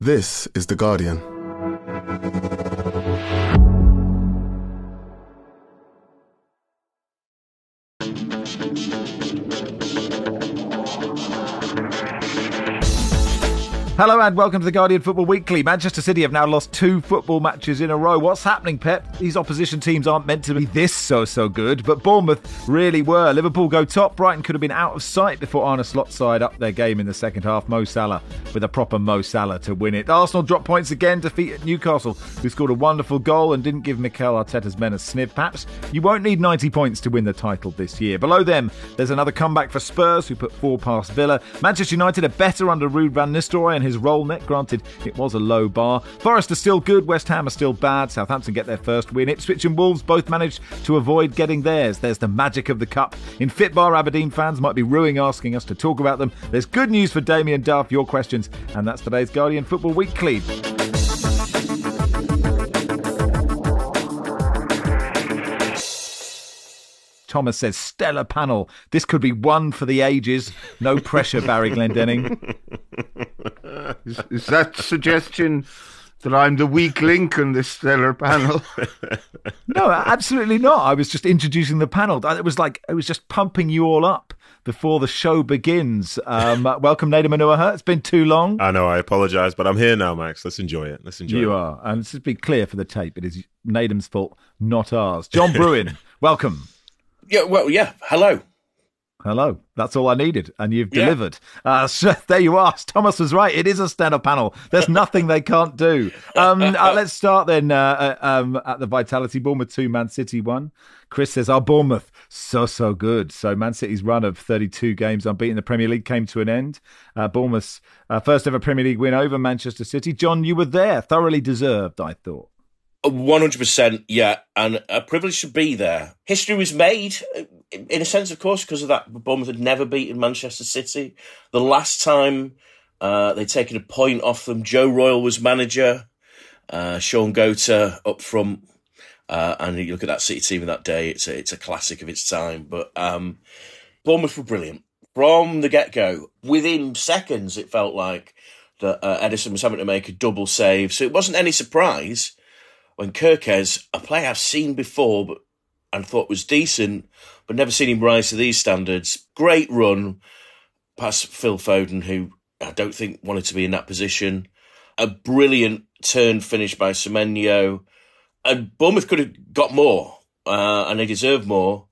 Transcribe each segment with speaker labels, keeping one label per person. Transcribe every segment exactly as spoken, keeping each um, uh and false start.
Speaker 1: This is The Guardian.
Speaker 2: Hello and welcome to the Guardian Football Weekly. Manchester City have now lost two football matches in a row. What's happening, Pep? These opposition teams aren't meant to be this so, so good, but Bournemouth really were. Liverpool go top. Brighton could have been out of sight before Arne Slot's side upped their game in the second half. Mo Salah with a proper Mo Salah to win it. Arsenal dropped points again, defeated Newcastle, who scored a wonderful goal and didn't give Mikel Arteta's men a sniff. Perhaps you won't need ninety points to win the title this year. Below them, there's another comeback for Spurs, who put four past Villa. Manchester United are better under Ruud van Nistelrooy and his role net. Granted, it was a low bar. Forest are still good, West Ham are still bad. Southampton get their first win. Ipswich and Wolves both managed to avoid getting theirs. There's the magic of the cup. In Fitbar, Aberdeen fans might be ruing asking us to talk about them. There's good news for Damien Duff, your questions, and that's today's Guardian Football Weekly. Thomas says, stellar panel. This could be one for the ages. No pressure, Barry Glendenning.
Speaker 3: Is, is that suggestion that I'm the weak link on this stellar panel?
Speaker 2: No, absolutely not. I was just introducing the panel. It was like, it was just pumping you all up before the show begins. Um, welcome, Nader Manuaha. It's been too long.
Speaker 4: I know, I apologise, but I'm here now, Max. Let's enjoy it. Let's enjoy
Speaker 2: you
Speaker 4: it.
Speaker 2: You are. And let's just be clear for the tape. It is Nadem's fault, not ours. John Bruin, welcome.
Speaker 5: Yeah, well, yeah. Hello.
Speaker 2: Hello. That's all I needed, and you've yeah. delivered. Uh, so there you are. Thomas was right. It is a stellar panel. There's nothing they can't do. Um, uh, let's start then uh, uh, um, at the Vitality. Bournemouth two, Man City one. Chris says, our Bournemouth, so, so good. So Man City's run of thirty-two games unbeaten in the Premier League came to an end. Uh, Bournemouth's uh, first ever Premier League win over Manchester City. John, you were there. Thoroughly deserved, I thought.
Speaker 5: one hundred percent, yeah, and a privilege to be there. History was made, in a sense, of course, because of that. Bournemouth had never beaten Manchester City. The last time uh, they'd taken a point off them, Joe Royle was manager, uh, Sean Goater up front, uh, and you look at that City team of that day, it's a, it's a classic of its time. But um, Bournemouth were brilliant. From the get-go, within seconds, it felt like that uh, Edison was having to make a double save, so it wasn't any surprise when Kirkez, a player I've seen before but and thought was decent, but never seen him rise to these standards. Great run past Phil Foden, who I don't think wanted to be in that position. A brilliant turn finish by Semenyo. And Bournemouth could have got more, uh, and they deserved more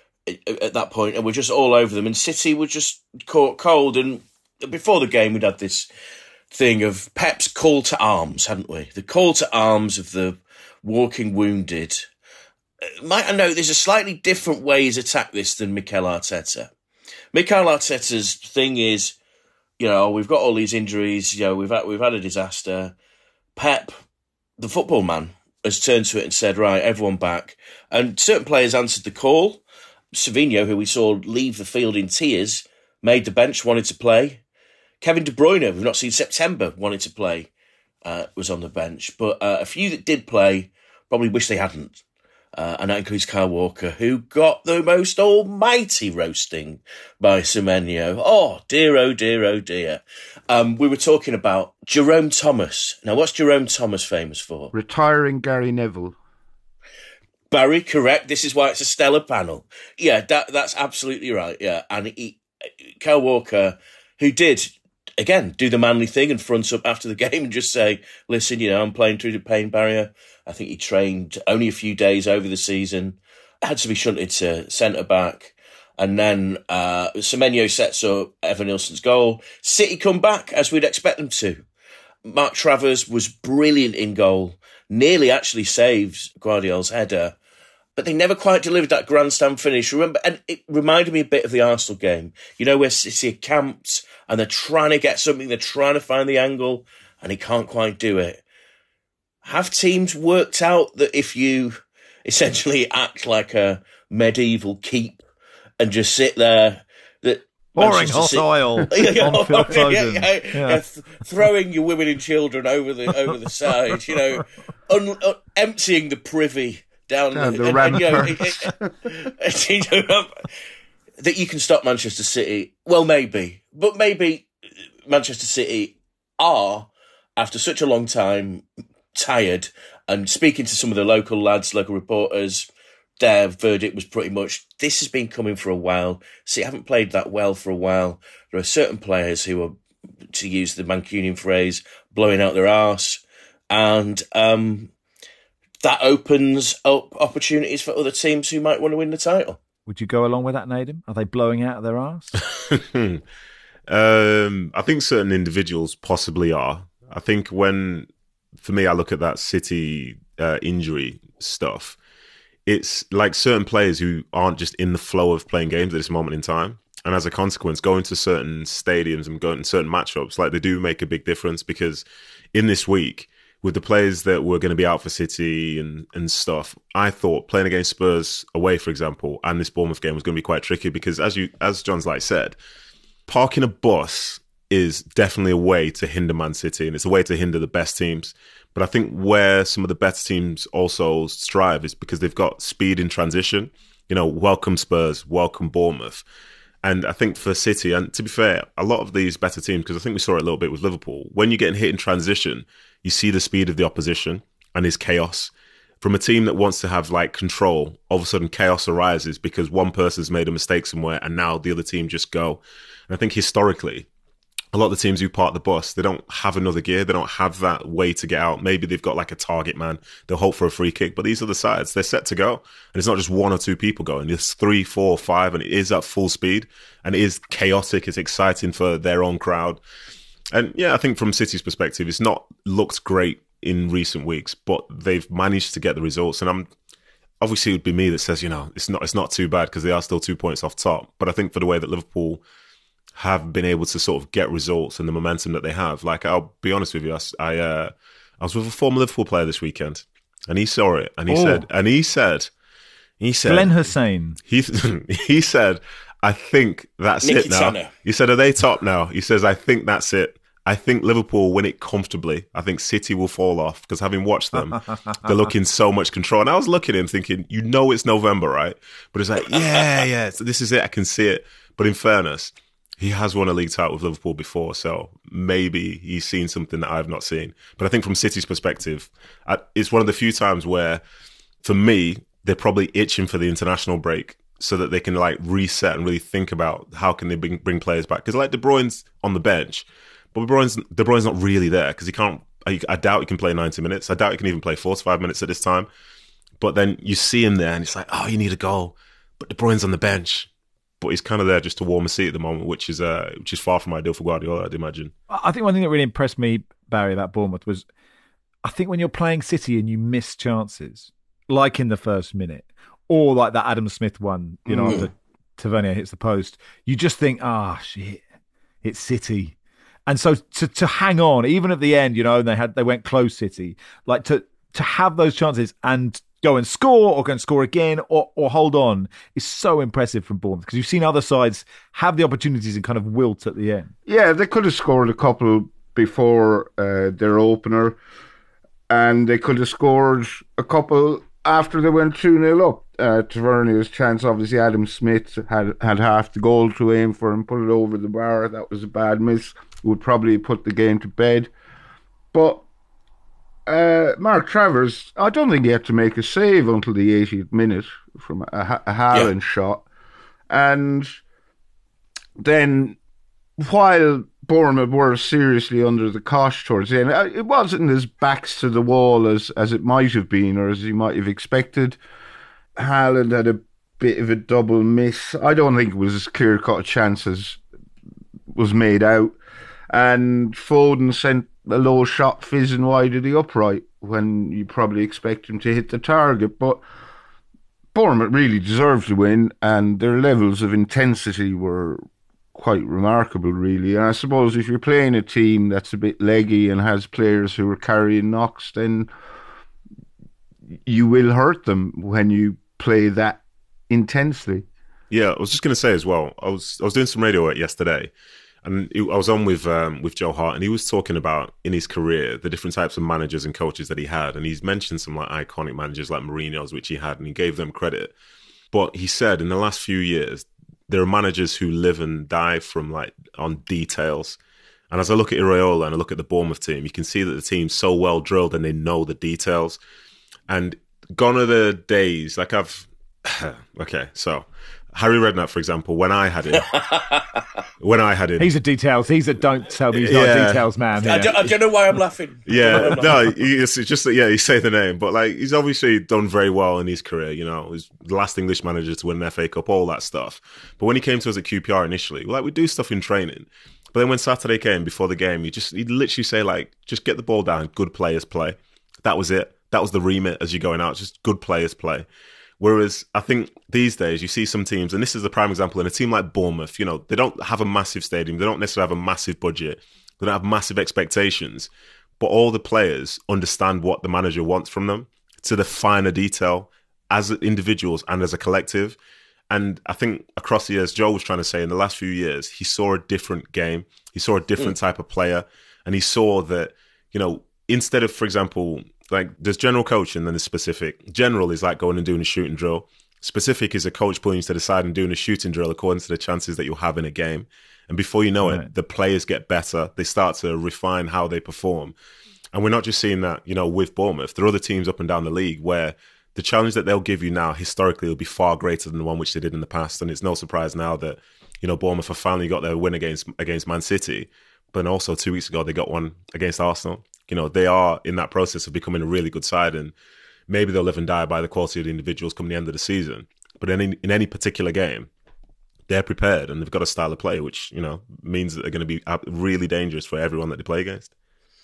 Speaker 5: at that point, and we're just all over them. And City were just caught cold. And before the game, we'd had this thing of Pep's call to arms, hadn't we? The call to arms of the walking wounded. Might I note there's a slightly different way he's attacked this than Mikel Arteta. Mikel Arteta's thing is, you know, we've got all these injuries, you know, we've had, we've had a disaster. Pep, the football man, has turned to it and said, right, everyone back. And certain players answered the call. Savinho, who we saw leave the field in tears, made the bench, wanted to play. Kevin De Bruyne, we've not seen September, wanted to play, uh, was on the bench. But uh, a few that did play probably wish they hadn't. Uh, and that includes Kyle Walker, who got the most almighty roasting by Semenyo. Oh, dear, oh, dear, oh, dear. Um, we were talking about Jerome Thomas. Now, what's Jerome Thomas famous for?
Speaker 3: Retiring Gary Neville.
Speaker 5: Barry, correct. This is why it's a stellar panel. Yeah, that that's absolutely right, yeah. And he, Kyle Walker, who did, again, do the manly thing and front up after the game and just say, listen, you know, I'm playing through the pain barrier. I think he trained only a few days over the season, had to be shunted to centre-back. And then uh, Semenyo sets up Evan Nilsson's goal. City come back, as we'd expect them to. Mark Travers was brilliant in goal, nearly actually saved Guardiola's header, but they never quite delivered that grandstand finish. Remember, and it reminded me a bit of the Arsenal game, you know, where City are camped and they're trying to get something, they're trying to find the angle, and he can't quite do it. Have teams worked out that if you essentially act like a medieval keep and just sit there, that
Speaker 2: pouring hot City, oil on Phil Foden,
Speaker 5: yeah, yeah, yeah. Yeah, th- throwing your women and children over the over the side, you know, un- un- emptying the privy down,
Speaker 3: down
Speaker 5: the,
Speaker 3: the
Speaker 5: and,
Speaker 3: rampart.
Speaker 5: And, you know, it, it, you know, that you can stop Manchester City. Well, maybe, but maybe Manchester City are after such a long time, tired, and speaking to some of the local lads, local reporters, their verdict was pretty much, this has been coming for a while. See, haven't played that well for a while. There are certain players who are, to use the Mancunian phrase, blowing out their arse. And um, that opens up opportunities for other teams who might want to win the title.
Speaker 2: Would you go along with that, Nadim? Are they blowing out their arse?
Speaker 4: um, I think certain individuals possibly are. I think when, for me, I look at that City uh, injury stuff, it's like certain players who aren't just in the flow of playing games at this moment in time. And as a consequence, going to certain stadiums and going to certain matchups, like they do make a big difference, because in this week, with the players that were going to be out for City and, and stuff, I thought playing against Spurs away, for example, and this Bournemouth game was going to be quite tricky because, as you as John's like said, parking a bus is definitely a way to hinder Man City, and it's a way to hinder the best teams. But I think where some of the better teams also strive is because they've got speed in transition. You know, welcome Spurs, welcome Bournemouth. And I think for City, and to be fair, a lot of these better teams, because I think we saw it a little bit with Liverpool, when you're getting hit in transition, you see the speed of the opposition and his chaos. From a team that wants to have like control, all of a sudden chaos arises because one person's made a mistake somewhere and now the other team just go. And I think historically, a lot of the teams who park the bus, they don't have another gear. They don't have that way to get out. Maybe they've got like a target man. They'll hope for a free kick. But these other sides, they're set to go. And it's not just one or two people going. It's three, four, five, and it is at full speed. And it is chaotic. It's exciting for their own crowd. And yeah, I think from City's perspective, it's not looked great in recent weeks, but they've managed to get the results. And I'm obviously it would be me that says, you know, it's not it's not too bad because they are still two points off top. But I think for the way that Liverpool have been able to sort of get results and the momentum that they have. Like, I'll be honest with you, I, I, uh, I was with a former Liverpool player this weekend, and he saw it, and he oh. said, and he said, he said,
Speaker 2: Glenn Hussein.
Speaker 4: He he said, I think that's
Speaker 5: Nicky
Speaker 4: it now.
Speaker 5: Tanner.
Speaker 4: He said, are they top now? He says, I think that's it. I think Liverpool win it comfortably. I think City will fall off because having watched them, they're looking so much control. And I was looking at him thinking, you know, it's November, right? But it's like, yeah, yeah, so this is it. I can see it. But in fairness, he has won a league title with Liverpool before, so maybe he's seen something that I've not seen. But I think from City's perspective, it's one of the few times where, for me, they're probably itching for the international break so that they can like reset and really think about how can they bring, bring players back. Because like De Bruyne's on the bench, but De Bruyne's, De Bruyne's not really there because he can't. I, I doubt he can play ninety minutes. I doubt he can even play forty-five minutes at this time. But then you see him there, and it's like, oh, you need a goal, but De Bruyne's on the bench. But he's kind of there just to warm a seat at the moment, which is uh, which is far from ideal for Guardiola, I'd imagine.
Speaker 2: I think one thing that really impressed me, Barry, about Bournemouth was, I think when you're playing City and you miss chances, like in the first minute, or like that Adam Smith one, you know, mm. after Tavernier hits the post, you just think, ah, oh, shit, it's City. And so to to hang on, even at the end, you know, and they had they went close City, like to to have those chances and go and score or go and score again or, or hold on is so impressive from Bournemouth because you've seen other sides have the opportunities and kind of wilt at the end.
Speaker 3: Yeah, they could have scored a couple before uh, their opener and they could have scored a couple after they went two nil up. Uh, Tavernier's chance, obviously Adam Smith had, had half the goal to aim for and put it over the bar. That was a bad miss. Would probably put the game to bed. But Uh, Mark Travers, I don't think he had to make a save until the eightieth minute from a, a Haaland yeah. shot. And then while Bournemouth were seriously under the cosh towards the end, it wasn't as backs to the wall as, as it might have been or as you might have expected. Haaland had a bit of a double miss. I don't think it was as clear-cut a chance as was made out. And Foden sent a low shot fizzing wide of the upright when you probably expect him to hit the target. But Bournemouth really deserved to win, and their levels of intensity were quite remarkable, really. And I suppose if you're playing a team that's a bit leggy and has players who are carrying knocks, then you will hurt them when you play that intensely.
Speaker 4: Yeah, I was just going to say as well, I was I was doing some radio work yesterday, and I was on with um, with Joe Hart, and he was talking about in his career the different types of managers and coaches that he had, and he's mentioned some like iconic managers like Mourinho's, which he had, and he gave them credit. But he said in the last few years, there are managers who live and die from like on details, And as I look at Iraola and I look at the Bournemouth team, you can see that the team's so well drilled and they know the details. And gone are the days, like I've... okay, so... Harry Redknapp, for example, when I had him, when I had him,
Speaker 2: he's a details. He's a don't tell me he's not
Speaker 4: yeah.
Speaker 2: a details man.
Speaker 5: I don't, I don't know why I'm laughing.
Speaker 4: Yeah, no, it's just that, yeah, you say the name, but like he's obviously done very well in his career. You know, he's the last English manager to win an F A Cup, all that stuff. But when he came to us at Q P R initially, like we do stuff in training, but then when Saturday came before the game, you just he'd literally say like, just get the ball down, good players play. That was it. That was the remit as you're going out, just good players play. Whereas I think these days you see some teams, and this is the prime example, in a team like Bournemouth, you know, they don't have a massive stadium, they don't necessarily have a massive budget, they don't have massive expectations, but all the players understand what the manager wants from them to the finer detail as individuals and as a collective. And I think across the years, Joe was trying to say in the last few years, he saw a different game, he saw a different mm. type of player, and he saw that, you know, instead of, for example, like there's general coaching and then there's specific. General is like going and doing a shooting drill. Specific is a coach pulling you to the side and doing a shooting drill according to the chances that you'll have in a game. And before you know right. it, the players get better. They start to refine how they perform. And we're not just seeing that, you know, with Bournemouth. There are other teams up and down the league where the challenge that they'll give you now historically will be far greater than the one which they did in the past. And it's no surprise now that, you know, Bournemouth have finally got their win against against Man City. But also two weeks ago, they got one against Arsenal. You know, they are in that process of becoming a really good side, and maybe they'll live and die by the quality of the individuals come the end of the season. But in any, in any particular game, they're prepared and they've got a style of play, which, you know, means that they're going to be really dangerous for everyone that they play against.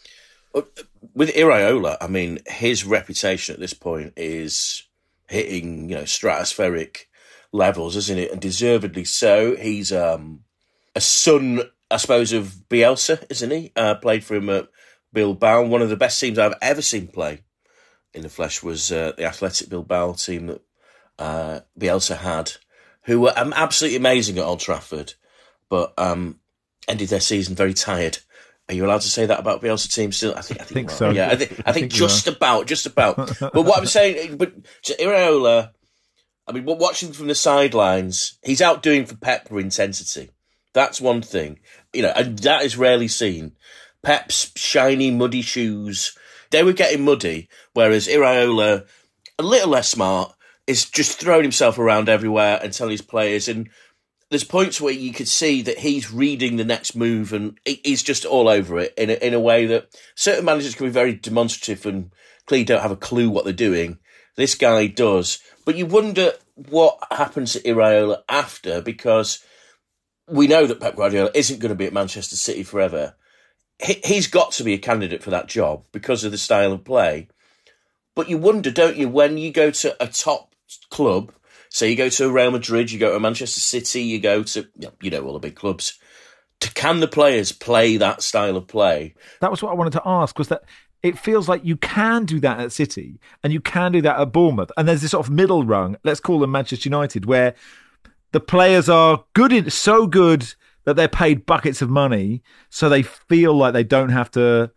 Speaker 5: With Iraola, I mean, his reputation at this point is hitting, you know, stratospheric levels, isn't it? And deservedly so. He's um, a son, I suppose, of Bielsa, isn't he? Uh, played for him at Bilbao. One of the best teams I've ever seen play in the flesh was uh, the Athletic Bilbao team that uh, Bielsa had, who were um, absolutely amazing at Old Trafford, but um, ended their season very tired. Are you allowed to say that about Bielsa team still? I think, I think,
Speaker 2: I think so.
Speaker 5: Yeah, I, th- I, think, I think just
Speaker 2: are.
Speaker 5: about, just about. But what I'm saying, but Iraola, I mean, watching from the sidelines, he's outdoing for Pep for intensity. That's one thing, you know, and that is rarely seen. Pep's shiny, muddy shoes, they were getting muddy, whereas Iraola, a little less smart, is just throwing himself around everywhere and telling his players. And there's points where you could see that he's reading the next move and he's just all over it in a, in a way that certain managers can be very demonstrative and clearly don't have a clue what they're doing. This guy does. But you wonder what happens to Iraola after, because we know that Pep Guardiola isn't going to be at Manchester City forever. He's got to be a candidate for that job because of the style of play. But you wonder, don't you, when you go to a top club, so you go to Real Madrid, you go to Manchester City, you go to, you know, all the big clubs, to, can the players play that style of play?
Speaker 2: That was what I wanted to ask, was that it feels like you can do that at City and you can do that at Bournemouth. And there's this sort of middle rung, let's call them Manchester United, where the players are good, in, so good that they're paid buckets of money, so they feel like they don't have to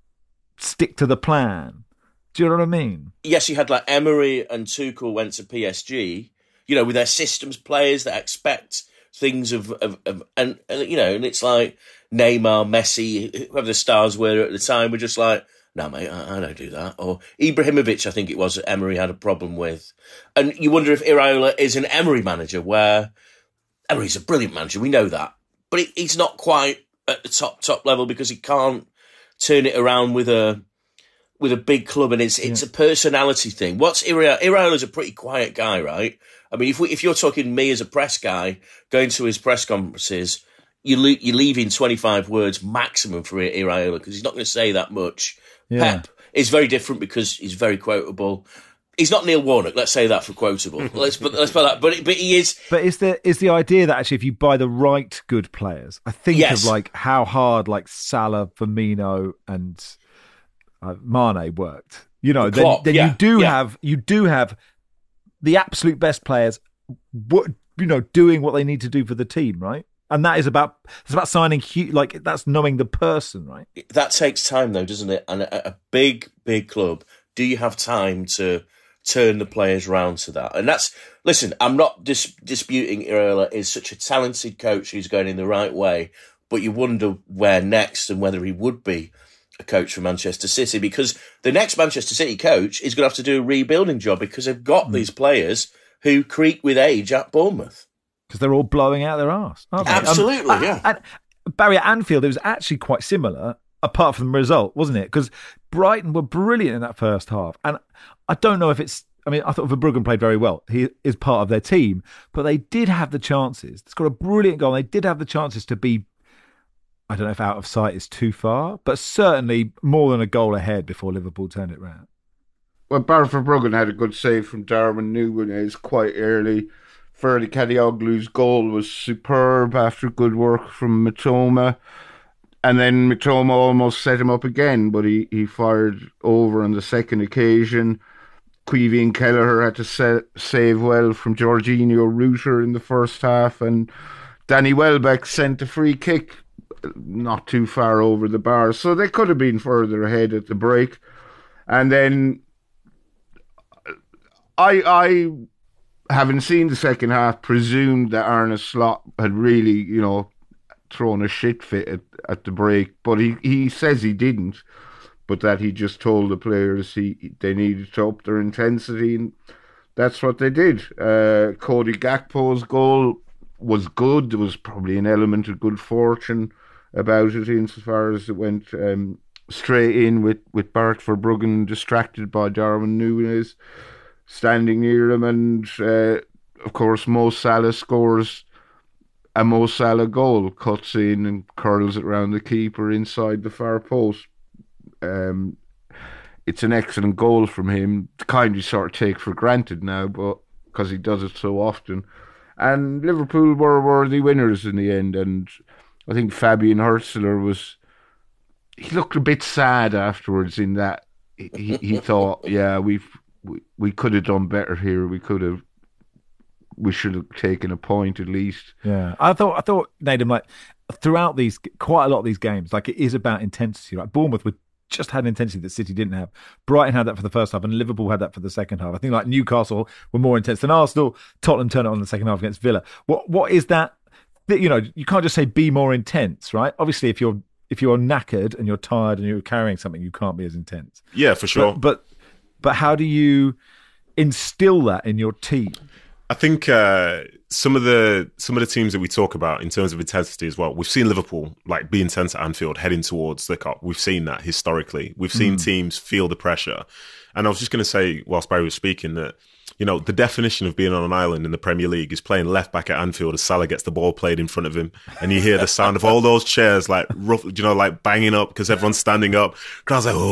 Speaker 2: stick to the plan. Do you know what I mean?
Speaker 5: Yes, you had like Emery and Tuchel went to P S G, you know, with their systems players that expect things of, of, of and, and, you know, and it's like Neymar, Messi, whoever the stars were at the time, were just like, no, mate, I, I don't do that. Or Ibrahimovic, I think it was, that Emery had a problem with. And you wonder if Iraola is an Emery manager, where Emery's a brilliant manager, we know that. But he, he's not quite at the top, top level because he can't turn it around with a with a big club, and it's it's yeah. a personality thing. What's Iraola? Iraola's a pretty quiet guy, right? I mean, if we, if you're talking me as a press guy, going to his press conferences, you le- you're leaving twenty-five words maximum for Iraola because he's not going to say that much. Yeah. Pep is very different because he's very quotable. He's not Neil Warnock. Let's say that for quotable. let's put let's put that. But but he is.
Speaker 2: But is the is the idea that actually, if you buy the right good players, I think
Speaker 5: yes.
Speaker 2: of like how hard like Salah, Firmino, and uh, Mane worked. You know, then, then yeah. you do yeah. have you do have the absolute best players. What you know, doing what they need to do for the team, right? And that is about it's about signing like that's knowing the person, right?
Speaker 5: That takes time, though, doesn't it? And a, a big big club, do you have time to turn the players round to that? And that's, listen, I'm not dis- disputing Iraola is such a talented coach who's going in the right way, but you wonder where next and whether he would be a coach for Manchester City, because the next Manchester City coach is going to have to do a rebuilding job because they've got mm. these players who creak with age at Bournemouth.
Speaker 2: Because they're all blowing out their arse, aren't they?
Speaker 5: Absolutely,
Speaker 2: um,
Speaker 5: yeah.
Speaker 2: And, and Barry, at Anfield, it was actually quite similar, apart from the result, wasn't it? Because Brighton were brilliant in that first half. And I don't know if it's... I mean, I thought Verbruggen played very well. He is part of their team. But they did have the chances. It's got a brilliant goal. They did have the chances to be... I don't know if out of sight is too far, but certainly more than a goal ahead before Liverpool turned it round.
Speaker 3: Well, Barry Verbruggen had a good save from Darwin Núñez quite early. Ferdi Kadioglu's goal was superb after good work from Mitoma. And then Mitoma almost set him up again, but he, he fired over on the second occasion. Caoimhín Kelleher had to sa- save well from Jorginho Rutter in the first half, and Danny Welbeck sent a free kick not too far over the bar, so they could have been further ahead at the break. And then I, I having seen the second half, presumed that Arne Slot had really, you know, thrown a shit fit at, at the break, but he, he says he didn't, but that he just told the players he they needed to up their intensity, and that's what they did. Uh, Cody Gakpo's goal was good. There was probably an element of good fortune about it insofar as it went um, straight in with, with Bart Verbruggen distracted by Darwin Núñez standing near him, and uh, of course Mo Salah scores a Mo Salah goal, cuts in and curls it round the keeper inside the far post. Um, it's an excellent goal from him, the kind you sort of take for granted now, but because he does it so often. And Liverpool were worthy winners in the end, and I think Fabian Hürzeler was, he looked a bit sad afterwards in that he, he thought, yeah, we've, we, we could have done better here. We could have, we should have taken a point at least.
Speaker 2: Yeah. I thought, I thought, Nathan, like throughout these, quite a lot of these games, like it is about intensity. Like Bournemouth would just had an intensity that City didn't have. Brighton had that for the first half and Liverpool had that for the second half. I think like Newcastle were more intense than Arsenal. Tottenham turned it on in the second half against Villa. What, what is that? You know, you can't just say be more intense, right? Obviously, if you're if you're knackered and you're tired and you're carrying something, you can't be as intense.
Speaker 4: Yeah, for sure.
Speaker 2: But but, but how do you instill that in your team?
Speaker 4: I think uh, some of the some of the teams that we talk about in terms of intensity as well. We've seen Liverpool like be intense at Anfield, heading towards the cup. We've seen that historically. We've seen mm. teams feel the pressure. And I was just going to say, whilst Barry was speaking, that you know the definition of being on an island in the Premier League is playing left back at Anfield as Salah gets the ball played in front of him, and you hear the sound of all those chairs like rough, you know, like banging up because everyone's standing up. Crowd's like,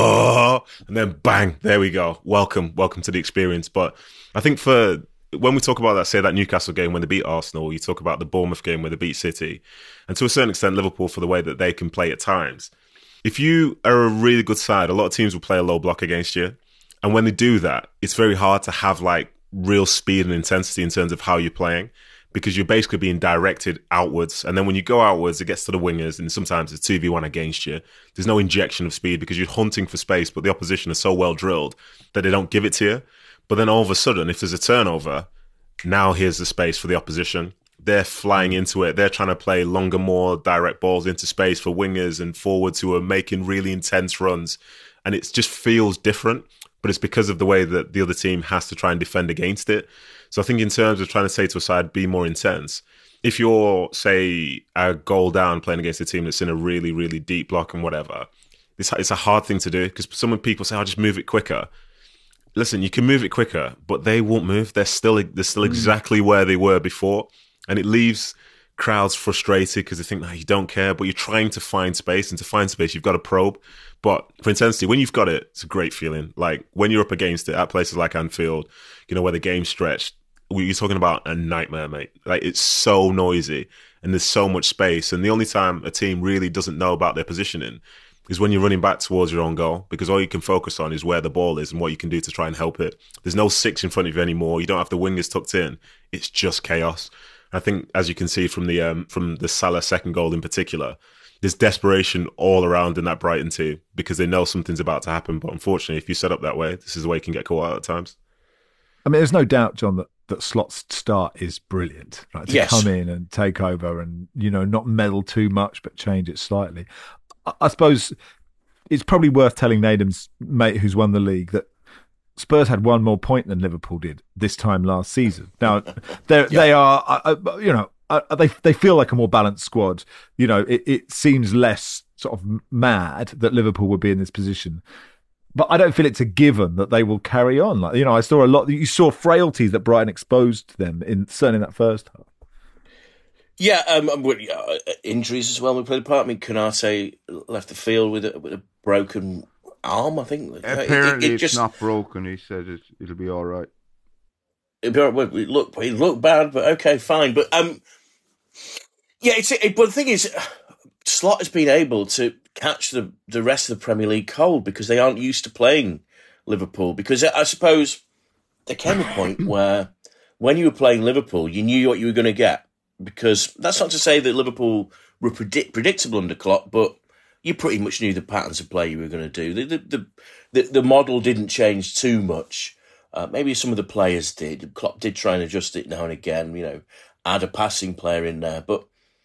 Speaker 4: oh, and then bang, there we go. Welcome, welcome to the experience. But I think for when we talk about that, say that Newcastle game when they beat Arsenal, you talk about the Bournemouth game where they beat City, and to a certain extent Liverpool for the way that they can play at times. If you are a really good side, a lot of teams will play a low block against you. And when they do that, it's very hard to have like real speed and intensity in terms of how you're playing, because you're basically being directed outwards. And then when you go outwards, it gets to the wingers and sometimes it's two v one against you. There's no injection of speed because you're hunting for space, but the opposition is so well drilled that they don't give it to you. But then all of a sudden, if there's a turnover, now here's the space for the opposition. They're flying into it. They're trying to play longer, more direct balls into space for wingers and forwards who are making really intense runs. And it just feels different, but it's because of the way that the other team has to try and defend against it. So I think in terms of trying to say to a side, be more intense, if you're, say, a goal down playing against a team that's in a really, really deep block and whatever, it's, it's a hard thing to do because some people say, I'll just move it quicker. Listen, you can move it quicker, but they won't move. They're still, they're still exactly where they were before. And it leaves crowds frustrated because they think, no, you don't care, but you're trying to find space. And to find space, you've got to probe. But for intensity, when you've got it, it's a great feeling. Like when you're up against it at places like Anfield, you know, where the game's stretched, you're talking about a nightmare, mate. Like it's so noisy and there's so much space. And the only time a team really doesn't know about their positioning is when you're running back towards your own goal, because all you can focus on is where the ball is and what you can do to try and help it. There's no six in front of you anymore. You don't have the wingers tucked in. It's just chaos. I think, as you can see from the um, from the Salah second goal in particular, there's desperation all around in that Brighton team because they know something's about to happen. But unfortunately, if you set up that way, this is the way you can get caught out at times.
Speaker 2: I mean, there's no doubt, John, that that Slot's start is brilliant. Right, to
Speaker 5: Yes.
Speaker 2: come in and take over, and you know, not meddle too much, but change it slightly. I, I suppose it's probably worth telling Nedum's mate, who's won the league, that Spurs had one more point than Liverpool did this time last season. Now, yeah. they are, uh, you know, uh, they they feel like a more balanced squad. You know, it, it seems less sort of mad that Liverpool would be in this position. But I don't feel it's a given that they will carry on. Like, you know, I saw a lot. You saw frailties that Brighton exposed to them in certainly in that first half.
Speaker 5: Yeah, um, uh, injuries as well. We played a part. I mean, Konate left the field with a, with a broken arm. I think
Speaker 3: apparently
Speaker 5: it, it, it
Speaker 3: it's
Speaker 5: just,
Speaker 3: not broken. He said it, it'll be all right.
Speaker 5: It'll be all right. It look, it looked bad, but okay, fine. But um, yeah, it's. It, but the thing is, Slot has been able to catch the, the rest of the Premier League cold because they aren't used to playing Liverpool. Because I suppose there came a point where when you were playing Liverpool, you knew what you were going to get. Because that's not to say that Liverpool were predict, predictable under Klopp, but you pretty much knew the patterns of play you were going to do. The the the, the model didn't change too much. Uh, maybe some of the players did. Klopp did try and adjust it now and again, you know, add a passing player in there. But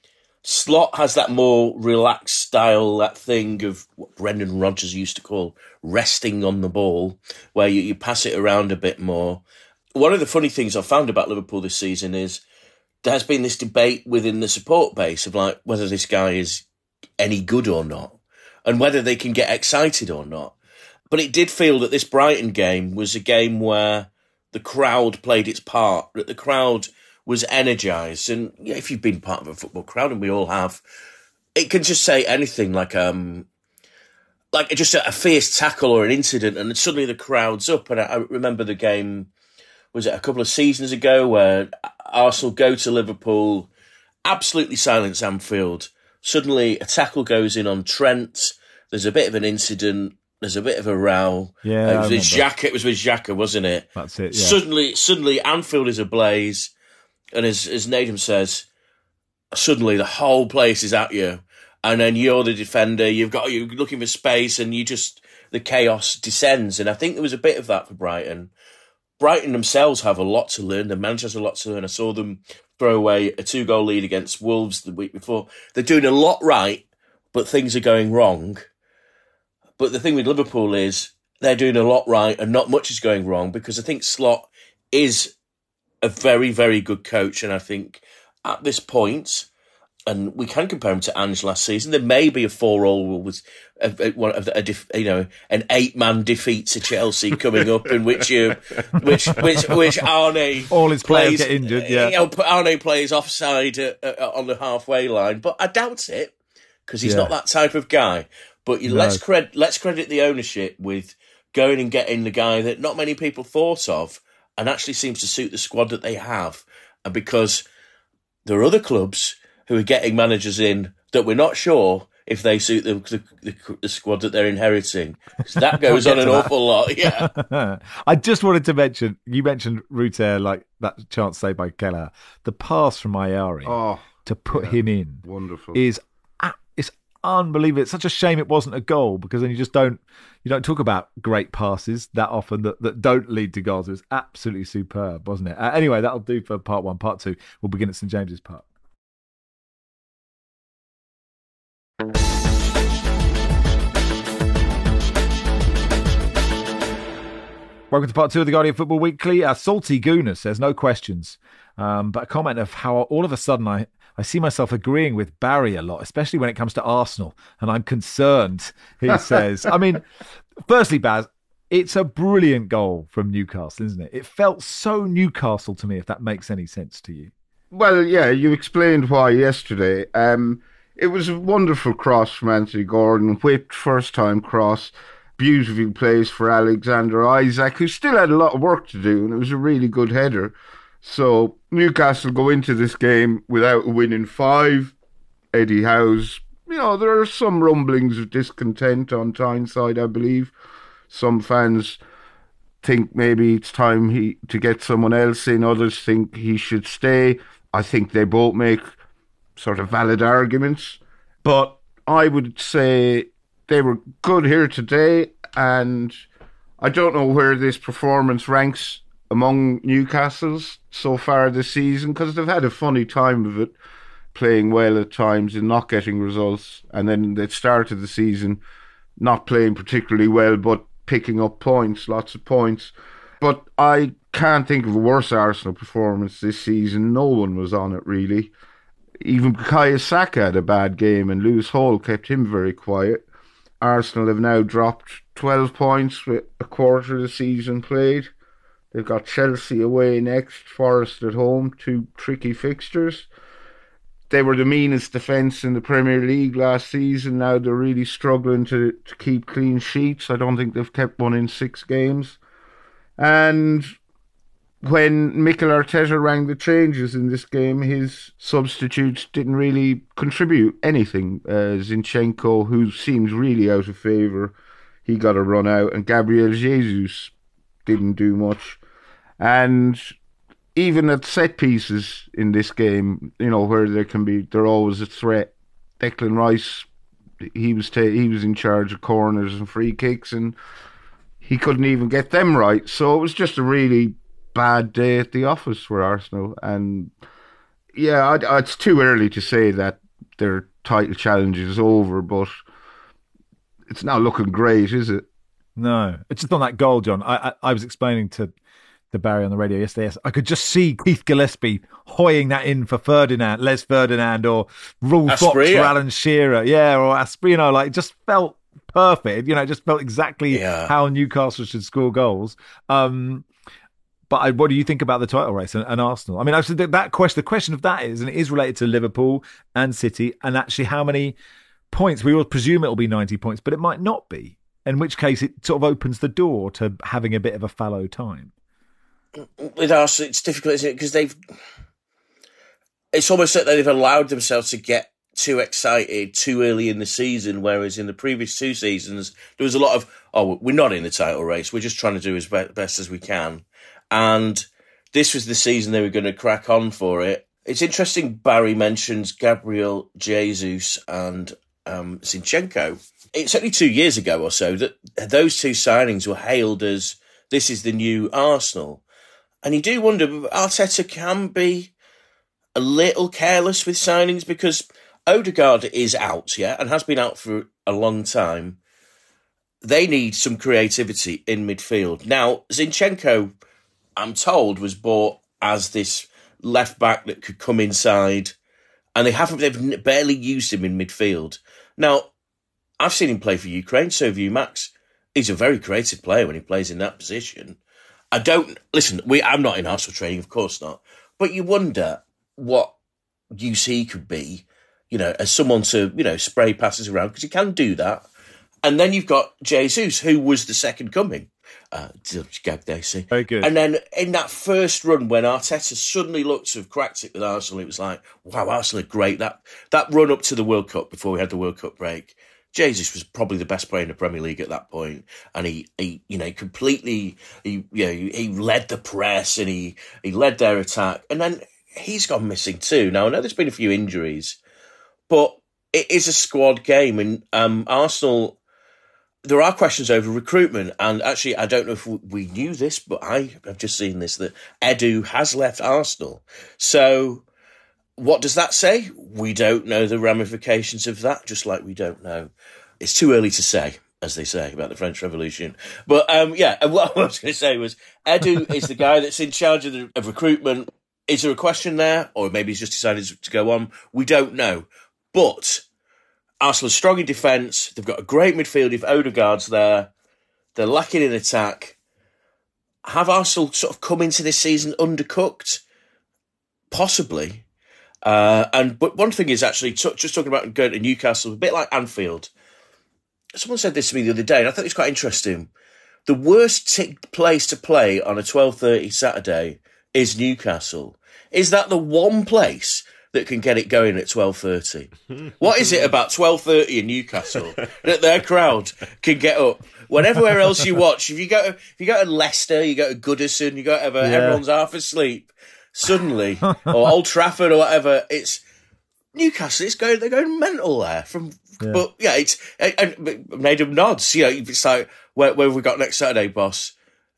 Speaker 5: Slot has that more relaxed style, that thing of what Brendan Rodgers used to call resting on the ball, where you, you pass it around a bit more. One of the funny things I've found about Liverpool this season is there has been this debate within the support base of like whether this guy is any good or not, and whether they can get excited or not. But it did feel that this Brighton game was a game where the crowd played its part, that the crowd was energised. And yeah, if you've been part of a football crowd, and we all have, it can just say anything like um, like just a, a fierce tackle or an incident, and suddenly the crowd's up. And I, I remember the game, was it a couple of seasons ago, where Arsenal go to Liverpool, absolutely silence Anfield. Suddenly a tackle goes in on Trent. There's a bit of an incident. There's a bit of a row.
Speaker 2: Yeah,
Speaker 5: uh, it was with Xhaka. It was with Xhaka, wasn't it?
Speaker 2: That's it. Yeah.
Speaker 5: Suddenly, suddenly Anfield is ablaze, and as as Nedum says, suddenly the whole place is at you, and then you're the defender. You've got you're looking for space, and you just the chaos descends. And I think there was a bit of that for Brighton. Brighton themselves have a lot to learn. The manager has a lot to learn. I saw them throw away a two-goal lead against Wolves the week before. They're doing a lot right, but things are going wrong. But the thing with Liverpool is they're doing a lot right and not much is going wrong, because I think Slot is a very, very good coach. And I think at this point, and we can compare him to Ange last season, there may be a four-all with a, a, a, a, you know, an eight-man defeat to Chelsea coming up, in which you, which which which Arne
Speaker 2: all his players
Speaker 5: plays,
Speaker 2: get injured. Yeah,
Speaker 5: you know, Arne plays offside uh, uh, on the halfway line, but I doubt it because he's
Speaker 2: Yeah.
Speaker 5: not that type of guy. But you,
Speaker 2: No.
Speaker 5: let's credit let's credit the ownership with going and getting the guy that not many people thought of, and actually seems to suit the squad that they have, and because there are other clubs who are getting managers in that we're not sure if they suit the, the, the, the squad that they're inheriting. So that goes on an awful lot, yeah.
Speaker 2: I just wanted to mention, you mentioned Ruter, like that chance saved by Keller. The pass from Ayari
Speaker 3: Oh,
Speaker 2: to put
Speaker 3: yeah.
Speaker 2: him in
Speaker 3: wonderful.
Speaker 2: is a- it's unbelievable. It's such a shame it wasn't a goal, because then you just don't you don't talk about great passes that often that, that don't lead to goals. It was absolutely superb, wasn't it? Uh, anyway, that'll do for part one. Part two, we'll begin at St James's Park. Welcome to part two of the Guardian Football Weekly. Uh, Salty Gooner says, no questions, um, but a comment of how all of a sudden I, I see myself agreeing with Barry a lot, especially when it comes to Arsenal, and I'm concerned, he says. I mean, firstly, Baz, it's a brilliant goal from Newcastle, isn't it? It felt so Newcastle to me, if that makes any sense to you.
Speaker 3: Well, yeah, you explained why yesterday. Um, it was a wonderful cross from Anthony Gordon, whipped first-time cross, beautifully placed for Alexander Isak, who still had a lot of work to do, and it was a really good header. So Newcastle go into this game without a win in five. Eddie Howe's, you know, there are some rumblings of discontent on Tyneside, I believe. Some fans think maybe it's time he to get someone else in. Others think he should stay. I think they both make sort of valid arguments. But I would say they were good here today, and I don't know where this performance ranks among Newcastle's so far this season, because they've had a funny time of it, playing well at times and not getting results, and then they started the season not playing particularly well but picking up points, lots of points. But I can't think of a worse Arsenal performance this season. No one was on it really. Even Bukayo Saka had a bad game and Lewis Hall kept him very quiet. Arsenal have now dropped twelve points with a quarter of the season played. They've got Chelsea away next, Forest at home, two tricky fixtures. They were the meanest defence in the Premier League last season. Now they're really struggling to, to keep clean sheets. I don't think they've kept one in six games. And when Mikel Arteta rang the changes in this game, his substitutes didn't really contribute anything. Uh, Zinchenko, who seems really out of favour, he got a run out, and Gabriel Jesus didn't do much. And even at set pieces in this game, you know, where there can be, they're always a threat. Declan Rice, he was ta- he was in charge of corners and free kicks, and he couldn't even get them right. So it was just a really bad day at the office for Arsenal. And yeah, I'd, it's too early to say that their title challenge is over, but it's not looking great, is it?
Speaker 2: No. It's just on that goal, John. I, I, I was explaining to, to Barry on the radio yesterday, I could just see Keith Gillespie hoying that in for Ferdinand, Les Ferdinand, or Rule Fox or Alan Shearer. Yeah, or Asprey, you know, like, it just felt perfect. You know, it just felt exactly yeah. how Newcastle should score goals. Um, But I, what do you think about the title race and, and Arsenal? I mean, actually, that question, the question of that is, and it is related to Liverpool and City, and actually how many points. We will presume it will be ninety points, but it might not be. In which case, it sort of opens the door to having a bit of a fallow time.
Speaker 5: With Arsenal, it's difficult, isn't it? Because they've, it's almost like they've allowed themselves to get too excited too early in the season, whereas in the previous two seasons, there was a lot of, oh, we're not in the title race. We're just trying to do as best as we can. And this was the season they were going to crack on for it. It's interesting Barry mentions Gabriel Jesus and um, Zinchenko. It's only two years ago or so that those two signings were hailed as, this is the new Arsenal. And you do wonder, Arteta can be a little careless with signings, because Odegaard is out, yeah, and has been out for a long time. They need some creativity in midfield. Now, Zinchenko, I'm told, was bought as this left back that could come inside, and they haven't, they've barely used him in midfield. Now, I've seen him play for Ukraine, so have you, Max. He's a very creative player when he plays in that position. I don't, listen, we, I'm not in Arsenal training, of course not, but you wonder what use he could be, you know, as someone to, you know, spray passes around, because he can do that. And then you've got Jesus, who was the second coming. Uh, gag there, see.
Speaker 2: Very good.
Speaker 5: And then in that first run, when Arteta suddenly looked to have cracked it with Arsenal, it was like, wow, Arsenal are great. That that run up to the World Cup, before we had the World Cup break, Jesus was probably the best player in the Premier League at that point, and he, he you know, completely, he, you know, he led the press and he he led their attack, and then he's gone missing too. Now I know there's been a few injuries, but it is a squad game, and um, Arsenal. There are questions over recruitment, and actually, I don't know if we knew this, but I have just seen this, that Edu has left Arsenal. So what does that say? We don't know the ramifications of that, just like we don't know. It's too early to say, as they say about the French Revolution. But um, yeah, and what I was going to say was, Edu is the guy that's in charge of, the, of recruitment. Is there a question there? Or maybe he's just decided to go on. We don't know. But Arsenal are strong in defence. They've got a great midfield if Odegaard's there. They're lacking in attack. Have Arsenal sort of come into this season undercooked? Possibly. Uh, and but one thing is actually, t- just talking about going to Newcastle, a bit like Anfield. Someone said this to me the other day, and I thought it was quite interesting. The worst t- place to play on a twelve thirty Saturday is Newcastle. Is that the one place that can get it going at twelve thirty? What is it about twelve thirty in Newcastle that their crowd can get up? Whenever else you watch, if you go to, if you go to Leicester, you go to Goodison, you go to whatever, yeah. Everyone's half asleep. Suddenly, or Old Trafford or whatever, it's Newcastle. It's going, they're going mental there. From, yeah. But yeah, it's and made them nods. You know, it's like, where, where have we got next Saturday, boss?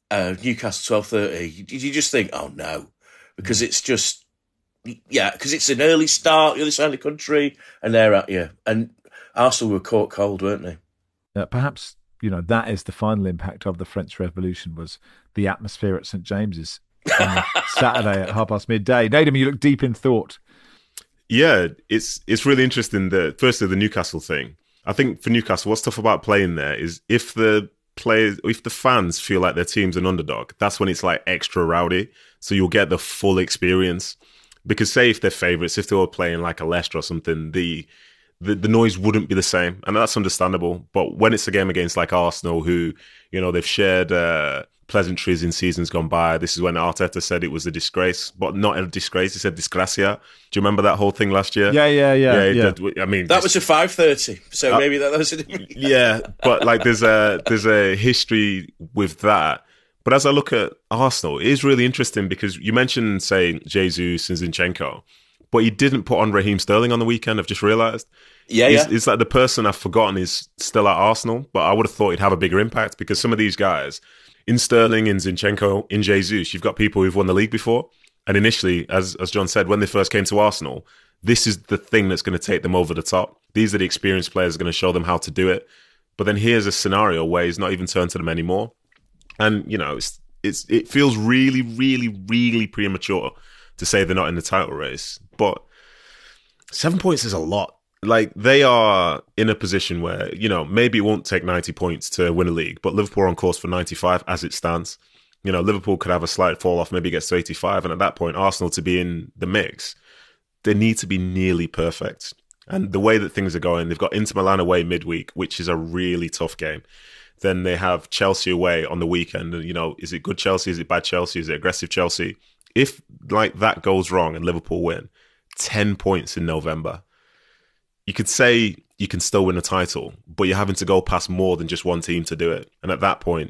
Speaker 5: uh, Newcastle twelve thirty, you, you just think, oh no, because it's just, yeah, because it's an early start, the other side of the country, and they're at you. And Arsenal were caught cold, weren't they?
Speaker 2: Uh, perhaps, you know, that is the final impact of the French Revolution, was the atmosphere at St James's on Saturday at half past midday. Nedum, you look deep in thought.
Speaker 4: Yeah, it's it's really interesting that, firstly, the Newcastle thing. I think for Newcastle, what's tough about playing there is if the players, if the fans feel like their team's an underdog, that's when it's like extra rowdy. So you'll get the full experience. Because say if they're favourites, if they were playing like a Leicester or something, the, the the noise wouldn't be the same, and that's understandable. But when it's a game against like Arsenal, who, you know, they've shared uh, pleasantries in seasons gone by. This is when Arteta said it was a disgrace, but not a disgrace. He said disgracia. Do you remember that whole thing last year?
Speaker 2: Yeah, yeah, yeah. yeah, yeah.
Speaker 4: That, I mean,
Speaker 5: that just, was a five thirty, so uh, maybe that, that was a
Speaker 4: yeah. But like, there's a there's a history with that. But as I look at Arsenal, it is really interesting because you mentioned, say, Jesus and Zinchenko, but he didn't put on Raheem Sterling on the weekend. I've just realised.
Speaker 5: Yeah,
Speaker 4: he's,
Speaker 5: yeah.
Speaker 4: It's like the person I've forgotten is still at Arsenal, but I would have thought he'd have a bigger impact because some of these guys, in Sterling, in Zinchenko, in Jesus, you've got people who've won the league before. And initially, as as John said, when they first came to Arsenal, this is the thing that's going to take them over the top. These are the experienced players that are going to show them how to do it. But then here's a scenario where he's not even turned to them anymore. And, you know, it's, it's it feels really, really, really premature to say they're not in the title race. But seven points is a lot. Like, they are in a position where, you know, maybe it won't take ninety points to win a league, but Liverpool are on course for ninety-five as it stands. You know, Liverpool could have a slight fall off, maybe gets to eighty-five. And at that point, Arsenal to be in the mix, they need to be nearly perfect. And the way that things are going, they've got Inter Milan away midweek, which is a really tough game. Then they have Chelsea away on the weekend. And, you know, is it good Chelsea? Is it bad Chelsea? Is it aggressive Chelsea? If, like, that goes wrong and Liverpool win, ten points in November, you could say you can still win a title, but you're having to go past more than just one team to do it. And at that point,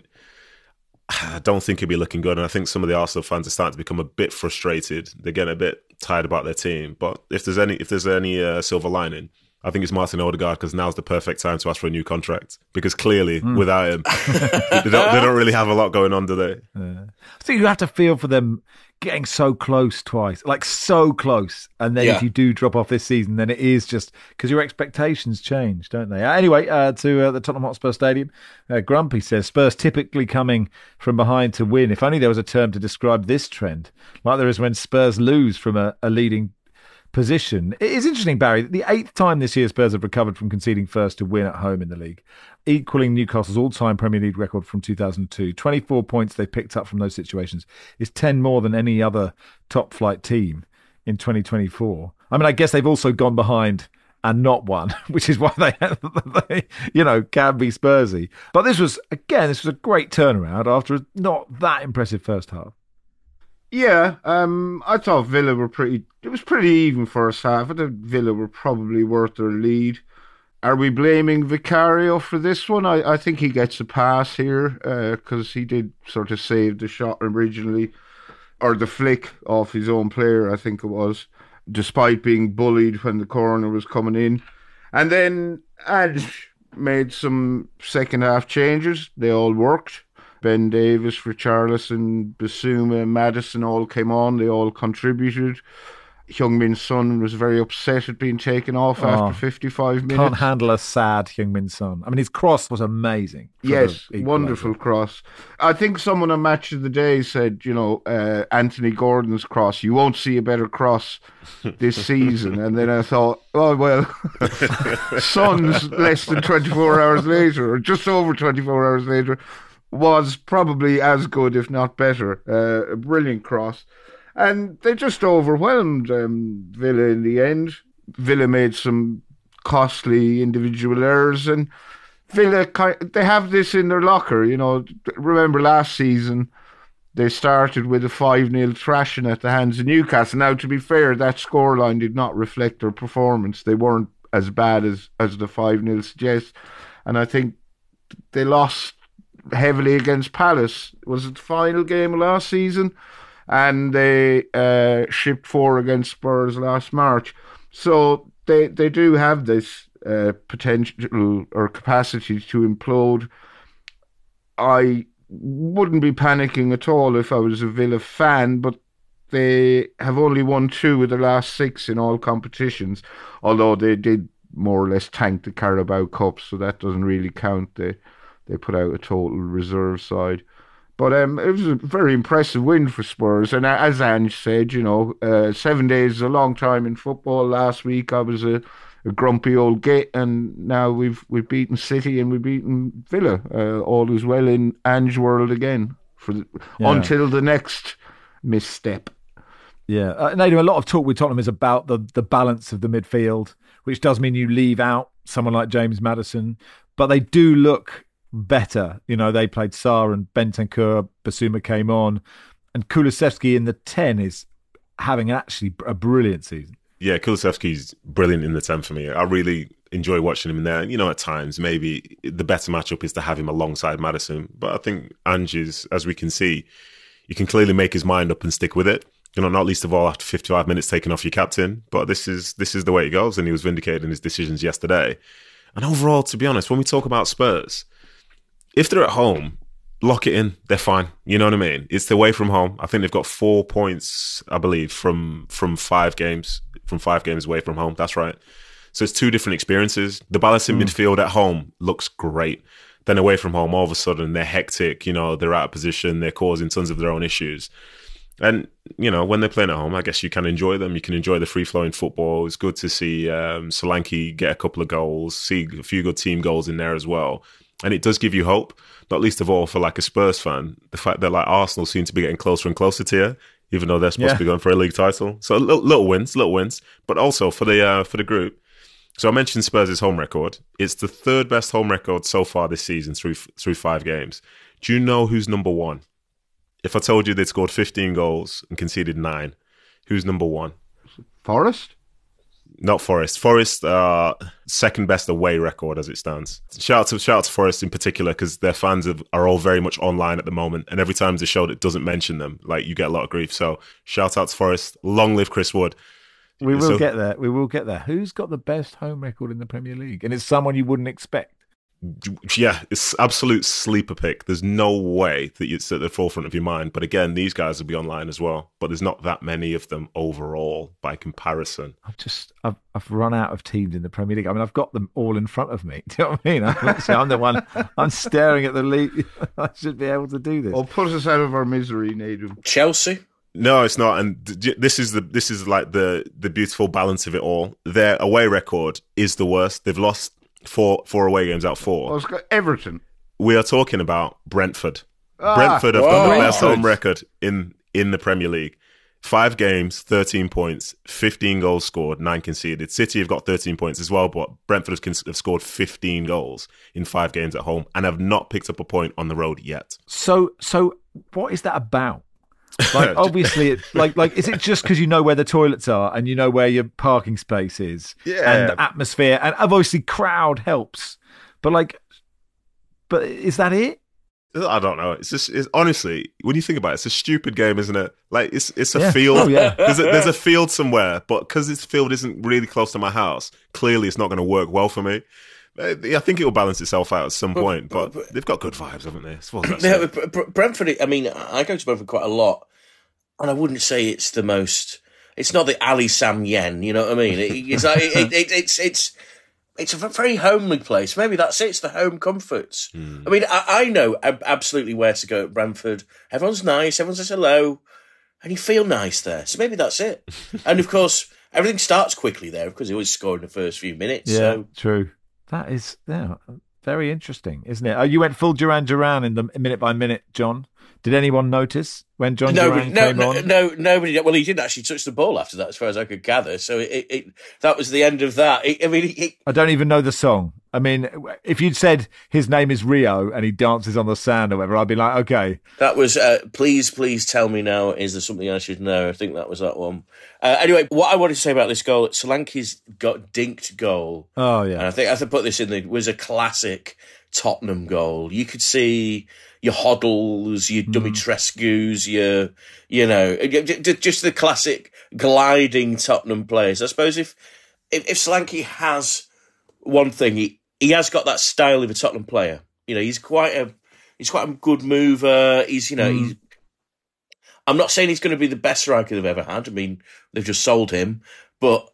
Speaker 4: I don't think it'd be looking good. And I think some of the Arsenal fans are starting to become a bit frustrated. They're getting a bit tired about their team. But if there's any if there's any uh, silver lining, I think it's Martin Odegaard, because now's the perfect time to ask for a new contract. Because clearly, mm. without him, they, don't, they don't really have a lot going on, do they?
Speaker 2: Yeah. I think you have to feel for them getting so close twice, like so close. And then yeah. if you do drop off this season, then it is just because your expectations change, don't they? Anyway, uh, to uh, the Tottenham Hotspur Stadium, uh, Grumpy says, Spurs typically coming from behind to win. If only there was a term to describe this trend, like there is when Spurs lose from a, a leading position. It is interesting, Barry, the eighth time this year Spurs have recovered from conceding first to win at home in the league, equaling Newcastle's all-time Premier League record from two thousand two. twenty-four points they picked up from those situations is ten more than any other top-flight team in twenty twenty-four. I mean, I guess they've also gone behind and not won, which is why they, they you know, can be Spursy. But this was, again, this was a great turnaround after a not that impressive first half.
Speaker 3: Yeah, um, I thought Villa were pretty... It was pretty even first half. I thought Villa were probably worth their lead. Are we blaming Vicario for this one? I, I think he gets a pass here because uh, he did sort of save the shot originally, or the flick off his own player, I think it was, despite being bullied when the corner was coming in. And then Ange made some second half changes. They all worked. Ben Davis, Richarlison, Bissouma, Maddison all came on. They all contributed. Heung-min Son was very upset at being taken off oh, after fifty-five minutes.
Speaker 2: Can't handle a sad Heung-min Son. I mean, his cross was amazing.
Speaker 3: Yes, wonderful cross. I think someone on Match of the Day said, you know, uh, Anthony Gordon's cross, you won't see a better cross this season. And then I thought, oh, well, Son's less than twenty-four hours later, or just over twenty-four hours later, was probably as good, if not better. Uh, a brilliant cross. And they just overwhelmed um, Villa in the end. Villa made some costly individual errors, and Villa, they have this in their locker. You know, remember last season, they started with a five nil thrashing at the hands of Newcastle. Now, to be fair, that scoreline did not reflect their performance. They weren't as bad as, as the five nil suggests. And I think they lost heavily against Palace. Was it the final game of last season? And they uh, shipped four against Spurs last March. So they they do have this uh, potential or capacity to implode. I wouldn't be panicking at all if I was a Villa fan, but they have only won two of the last six in all competitions, although they did more or less tank the Carabao Cup, so that doesn't really count. They, they put out a total reserve side. But um, it was a very impressive win for Spurs. And as Ange said, you know, uh, seven days is a long time in football. Last week I was a, a grumpy old git, and now we've we've beaten City and we've beaten Villa. Uh, all is well in Ange world again for the, yeah. until the next misstep.
Speaker 2: Yeah, uh, Nader, a lot of talk with Tottenham is about the, the balance of the midfield, which does mean you leave out someone like James Maddison, but they do look better. You know, they played Sarr and Bentancur, Basuma came on, and Kulusevski in the ten is having actually a brilliant season.
Speaker 4: Yeah, Kulusevski's brilliant in the ten for me. I really enjoy watching him in there. You know, at times, maybe the better matchup is to have him alongside Maddison, but I think Ange's, as we can see, you can clearly make his mind up and stick with it. You know, not least of all after fifty-five minutes taking off your captain, but this is this is the way it goes, and he was vindicated in his decisions yesterday. And overall, to be honest, when we talk about Spurs, if they're at home, lock it in. They're fine. You know what I mean? It's away from home. I think they've got four points, I believe, from from five games, from five games away from home. That's right. So it's two different experiences. The balance in mm. midfield at home looks great. Then away from home, all of a sudden, they're hectic. You know, they're out of position. They're causing tons of their own issues. And, you know, when they're playing at home, I guess you can enjoy them. You can enjoy the free-flowing football. It's good to see um, Solanke get a couple of goals, see a few good team goals in there as well. And it does give you hope, not least of all for like a Spurs fan, the fact that like Arsenal seem to be getting closer and closer to you, even though they're supposed yeah. to be going for a league title. So little, little wins, little wins, but also for the uh, for the group. So I mentioned Spurs' home record. It's the third best home record so far this season through through five games. Do you know who's number one? If I told you they'd scored fifteen goals and conceded nine, who's number one?
Speaker 3: Forest?
Speaker 4: Not Forest. Forest, uh, second best away record as it stands. Shout out to, shout out to Forest in particular, because their fans have, are all very much online at the moment, and every time there's a show that doesn't mention them, like, you get a lot of grief. So shout out to Forest. Long live Chris Wood.
Speaker 2: We will
Speaker 4: so,
Speaker 2: get there. We will get there. Who's got the best home record in the Premier League? And it's someone you wouldn't expect.
Speaker 4: Yeah, it's absolute sleeper pick. There's no way that it's at the forefront of your mind. But again, these guys will be online as well. But there's not that many of them overall by comparison.
Speaker 2: I've just, I've, I've run out of teams in the Premier League. I mean, I've got them all in front of me. Do you know what I mean? I'm, I'm the one, I'm staring at the league. I should be able to do this.
Speaker 3: Or put us out of our misery, Nader.
Speaker 5: Chelsea?
Speaker 4: No, it's not. And this is the this is like the the beautiful balance of it all. Their away record is the worst. They've lost Four four away games out of four.
Speaker 3: Well, it's got Everton.
Speaker 4: We are talking about Brentford.
Speaker 3: Ah,
Speaker 4: Brentford have
Speaker 5: whoa.
Speaker 4: got the best home record in, in the Premier League. Five games, thirteen points, fifteen goals scored, nine conceded. City have got thirteen points as well, but Brentford have, have scored fifteen goals in five games at home and have not picked up a point on the road yet.
Speaker 2: So, so what is that about? Like, obviously, it, like, like, is it just because you know where the toilets are and you know where your parking space is,
Speaker 3: yeah,
Speaker 2: and the atmosphere, and obviously crowd helps, but like, but is that it?
Speaker 4: I don't know. It's just it's, honestly, when you think about it, it's a stupid game, isn't it? Like, it's it's a
Speaker 2: yeah.
Speaker 4: field.
Speaker 2: Oh, yeah.
Speaker 4: There's a, there's a field somewhere, but because this field isn't really close to my house, clearly it's not going to work well for me. I think it will balance itself out at some but, point, but, but they've got good vibes, haven't they? I suppose that's
Speaker 5: yeah,
Speaker 4: it.
Speaker 5: Brentford, I mean, I go to Brentford quite a lot, and I wouldn't say it's the most. It's not the Ali Sam Yen, you know what I mean? It, it's, like, it, it, it's it's it's a very homely place. Maybe that's it. It's the home comforts. Mm. I mean, I, I know absolutely where to go at Brentford. Everyone's nice. Everyone says hello, and you feel nice there. So maybe that's it. And of course, everything starts quickly there because they always score in the first few minutes.
Speaker 2: Yeah,
Speaker 5: so.
Speaker 2: True. That is yeah, very interesting, isn't it? Oh, you went full Duran Duran in the minute by minute, John. Did anyone notice when John
Speaker 5: nobody,
Speaker 2: Duran
Speaker 5: no,
Speaker 2: came
Speaker 5: no,
Speaker 2: on?
Speaker 5: No, nobody. Well, he didn't actually touch the ball after that, as far as I could gather. So it, it, that was the end of that. It, I mean, it,
Speaker 2: I don't even know the song. I mean, if you'd said his name is Rio and he dances on the sand or whatever, I'd be like, okay.
Speaker 5: That was, uh, please, please tell me now, is there something I should know? I think that was that one. Uh, anyway, what I wanted to say about this goal, Solanke's got dinked goal.
Speaker 2: Oh, yeah.
Speaker 5: And I think I have to put this in, there was a classic Tottenham goal. You could see your Hoddles, your Dumitrescu's, your, you know, just the classic gliding Tottenham players. I suppose if, if, if Solanke has one thing, he, he has got that style of a Tottenham player. You know, he's quite a he's quite a good mover. He's, you know, mm. he's. I'm not saying he's going to be the best striker they've ever had. I mean, they've just sold him, but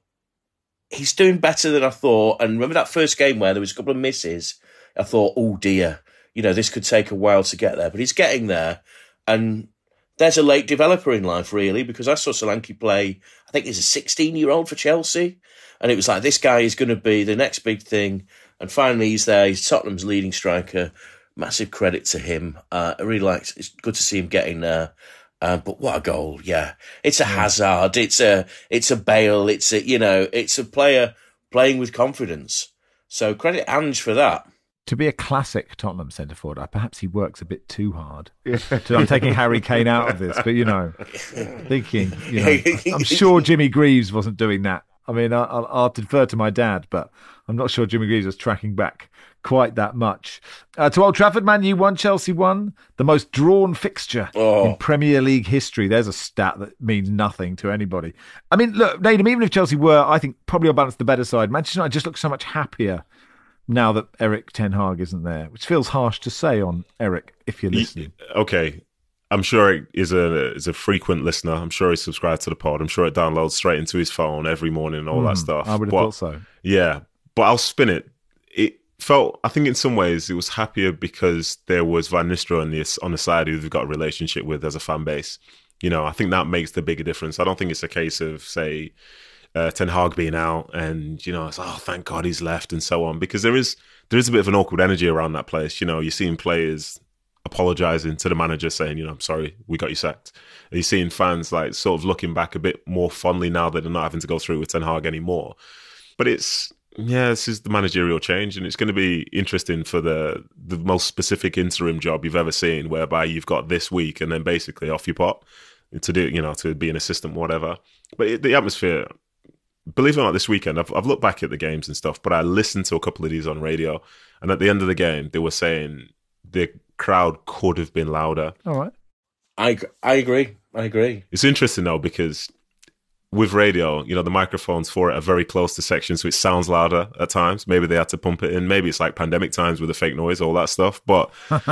Speaker 5: he's doing better than I thought. And remember that first game where there was a couple of misses? I thought, oh dear, you know, this could take a while to get there, but he's getting there. And there's a late developer in life, really, because I saw Solanke play, I think he's a sixteen-year-old for Chelsea. And it was like, this guy is going to be the next big thing. And finally he's there. He's Tottenham's leading striker. Massive credit to him. Uh, I really like, it's good to see him getting there. Uh, but what a goal, yeah. It's a Hazard, it's a it's a Bale, it's a, you know, it's a player playing with confidence. So credit Ange for that.
Speaker 2: To be a classic Tottenham centre forward, perhaps he works a bit too hard. So I'm taking Harry Kane out of this, but you know, thinking, you know, I'm sure Jimmy Greaves wasn't doing that. I mean, I, I'll, I'll defer to my dad, but I'm not sure Jimmy Greaves was tracking back quite that much. Uh, to Old Trafford, Man U won, Chelsea won. The most drawn fixture oh. in Premier League history. There's a stat that means nothing to anybody. I mean, look, Nadim, even if Chelsea were, I think, probably on balance the better side, Manchester United just looks so much happier now that Eric Ten Hag isn't there, which feels harsh to say on Eric, if you're listening.
Speaker 4: Okay. I'm sure he is a is a frequent listener. I'm sure he's subscribed to the pod. I'm sure it downloads straight into his phone every morning and all mm, that stuff.
Speaker 2: I would have
Speaker 4: but,
Speaker 2: thought so.
Speaker 4: Yeah. But I'll spin it. It felt, I think in some ways, it was happier because there was Van Nistelrooy on the, on the side who they've got a relationship with as a fan base. You know, I think that makes the bigger difference. I don't think it's a case of, say, uh, Ten Hag being out and, you know, it's, oh, thank God he's left and so on. Because there is there is a bit of an awkward energy around that place. You know, you're seeing players apologising to the manager saying, you know, I'm sorry, we got you sacked. And you're seeing fans like sort of looking back a bit more fondly now that they're not having to go through with Ten Hag anymore. But it's, yeah, this is the managerial change, and it's going to be interesting for the the most specific interim job you've ever seen, whereby you've got this week and then basically off you pop to do, you know, to be an assistant, whatever. But it, the atmosphere, believe it or not, this weekend, I've, I've looked back at the games and stuff, but I listened to a couple of these on radio, and at the end of the game, they were saying the crowd could have been louder.
Speaker 2: All right.
Speaker 5: I, I agree. I agree.
Speaker 4: It's interesting, though, because with radio, you know, the microphones for it are very close to sections, so it sounds louder at times. Maybe they had to pump it in. Maybe it's like pandemic times with the fake noise, all that stuff. But,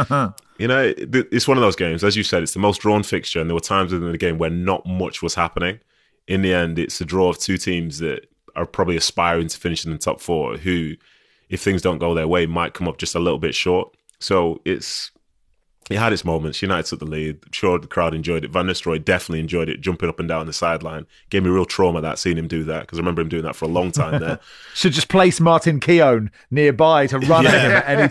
Speaker 4: you know, it, it's one of those games. As you said, it's the most drawn fixture, and there were times within the game where not much was happening. In the end, it's a draw of two teams that are probably aspiring to finish in the top four, who, if things don't go their way, might come up just a little bit short. So it's... It had its moments. United took the lead. I'm sure the crowd enjoyed it. Van Nistelrooy definitely enjoyed it, jumping up and down the sideline. Gave me real trauma that, seeing him do that, because I remember him doing that for a long time there.
Speaker 2: Should just place Martin Keown nearby to run at him at any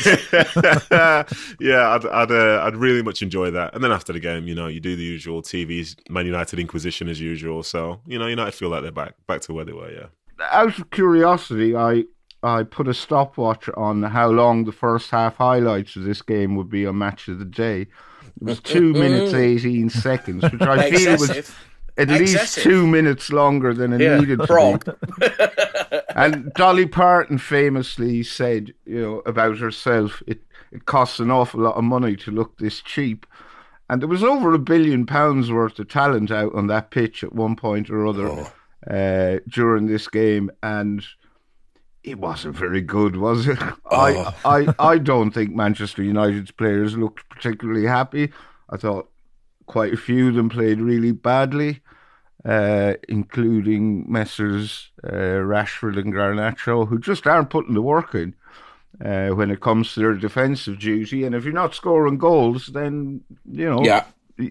Speaker 2: chance.
Speaker 4: yeah, I'd I'd, uh, I'd really much enjoy that. And then after the game, you know, you do the usual T V's Man United Inquisition as usual. So, you know, United feel like they're back, back to where they were, yeah.
Speaker 3: Out of curiosity, I... I put a stopwatch on how long the first half highlights of this game would be on Match of the Day. It was two minutes, eighteen seconds, which I feel was at
Speaker 5: Excessive.
Speaker 3: least two minutes longer than it
Speaker 5: yeah,
Speaker 3: needed to be. And Dolly Parton famously said, you know, about herself, it, it costs an awful lot of money to look this cheap. And there was over a billion pounds worth of talent out on that pitch at one point or other oh. uh, during this game. And it wasn't very good, was it? Oh. I, I I don't think Manchester United's players looked particularly happy. I thought quite a few of them played really badly, uh, including Messrs. Uh, Rashford and Garnacho, who just aren't putting the work in uh, when it comes to their defensive duty. And if you're not scoring goals, then, you know,
Speaker 5: yeah.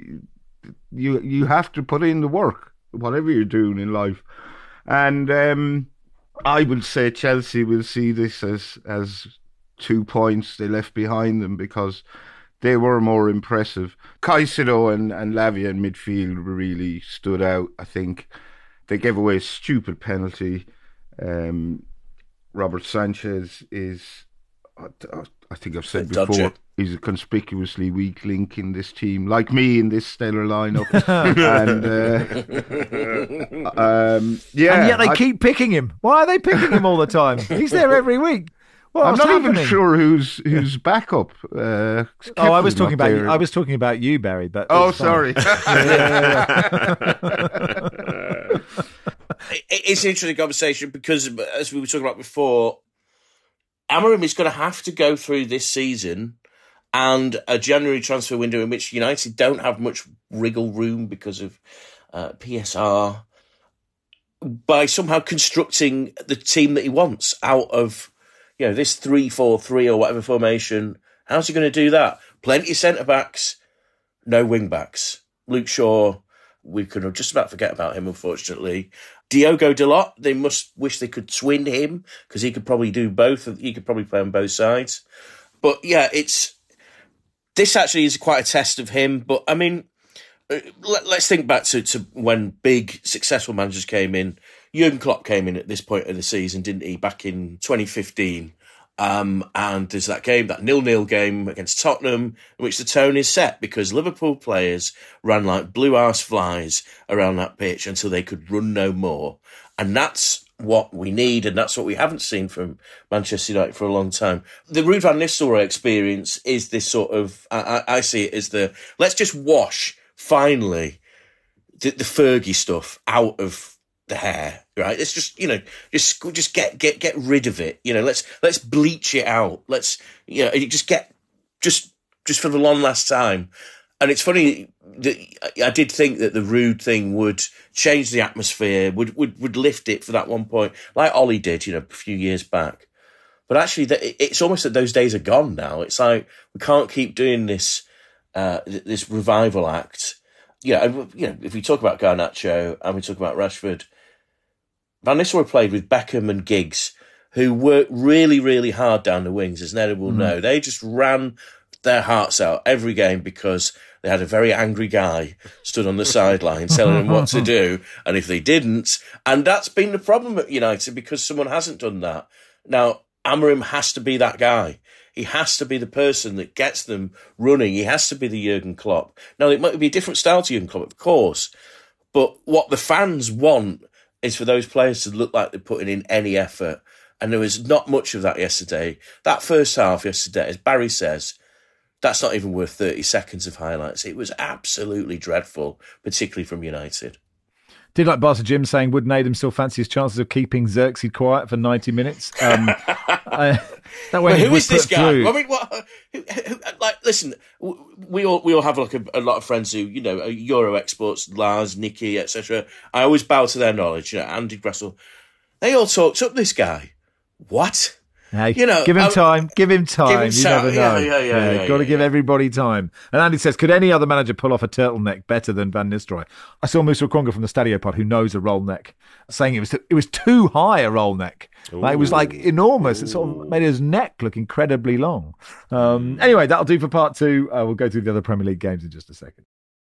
Speaker 3: you, you have to put in the work, whatever you're doing in life. And... Um, I would say Chelsea will see this as as two points they left behind them, because they were more impressive. Caicedo and, and Lavia in midfield really stood out, I think. They gave away a stupid penalty. Um, Robert Sanchez is, I, I think I've said before, dodgy. He's a conspicuously weak link in this team, like me in this stellar lineup. and uh, um, yeah,
Speaker 2: and yet they
Speaker 3: I,
Speaker 2: keep picking him. Why are they picking him all the time? He's there every week. What's
Speaker 3: I'm not
Speaker 2: happening?
Speaker 3: even sure who's who's backup. Uh,
Speaker 2: oh, I was talking about you, I was talking about you, Barry. But
Speaker 3: oh, sorry.
Speaker 5: It's an interesting conversation because, as we were talking about before, Amorim is going to have to go through this season and a January transfer window in which United don't have much wriggle room because of uh, P S R, by somehow constructing the team that he wants out of, you know, this three four three or whatever formation. How's he going to do that? Plenty of centre-backs, no wing-backs. Luke Shaw, we could just about forget about him, unfortunately. Diogo Dalot, they must wish they could twin him, because he could probably do both. He could probably play on both sides. But yeah, it's this actually is quite a test of him. But I mean, let, let's think back to, to when big, successful managers came in. Jurgen Klopp came in at this point of the season, didn't he, back in twenty fifteen? Um, and there's that game, that nil-nil game against Tottenham, in which the tone is set because Liverpool players ran like blue-arse flies around that pitch until they could run no more. And that's what we need, and that's what we haven't seen from Manchester United for a long time. The Ruud van Nistelrooy experience is this sort of, I, I see it as the, let's just wash, finally, the, the Fergie stuff out of the hair, right? It's just, you know, just just get get get rid of it. You know, let's let's bleach it out. Let's, you know, just get just just for the long last time. And it's funny that I did think that the Ruud thing would change the atmosphere, would would would lift it for that one point, like Ollie did, you know, a few years back. But actually, it's almost that those days are gone now. It's like we can't keep doing this uh, this revival act. You know, you know, if we talk about Garnacho and we talk about Rashford, Van Nistelrooy played with Beckham and Giggs, who worked really, really hard down the wings, as Ned will mm. know. They just ran their hearts out every game because they had a very angry guy stood on the sideline telling them what to do, and if they didn't, and that's been the problem at United because someone hasn't done that. Now, Amorim has to be that guy. He has to be the person that gets them running. He has to be the Jurgen Klopp. Now, it might be a different style to Jurgen Klopp, of course, but what the fans want is for those players to look like they're putting in any effort. And there was not much of that yesterday. That first half yesterday, as Barry says, that's not even worth thirty seconds of highlights. It was absolutely dreadful, particularly from United.
Speaker 2: Did like Barca Jim saying, would Nadum still fancy his chances of keeping Xerxes quiet for ninety minutes? Um, uh, that way,
Speaker 5: well, who is this guy?
Speaker 2: Through.
Speaker 5: I mean, what? Who, who, like, listen, we all we all have like a, a lot of friends who, you know, Euro exports, Lars, Nicky, et cetera. I always bow to their knowledge. You know, Andy Gressel, they all talked up this guy. What?
Speaker 2: Hey,
Speaker 5: you know,
Speaker 2: give him
Speaker 5: I,
Speaker 2: time. Give him time.
Speaker 5: Give him
Speaker 2: you
Speaker 5: time.
Speaker 2: never know.
Speaker 5: Yeah, yeah, yeah. yeah, yeah
Speaker 2: got to
Speaker 5: yeah,
Speaker 2: give
Speaker 5: yeah.
Speaker 2: everybody time. And Andy says, could any other manager pull off a turtleneck better than Van Nistelrooy? I saw Musa Okwonga from the Stadio Pod, who knows a roll neck, saying it was it was too high a roll neck. Like, it was like enormous. It sort of made his neck look incredibly long. Um, anyway, that'll do for part two. Uh, we'll go through the other Premier League games in just a second.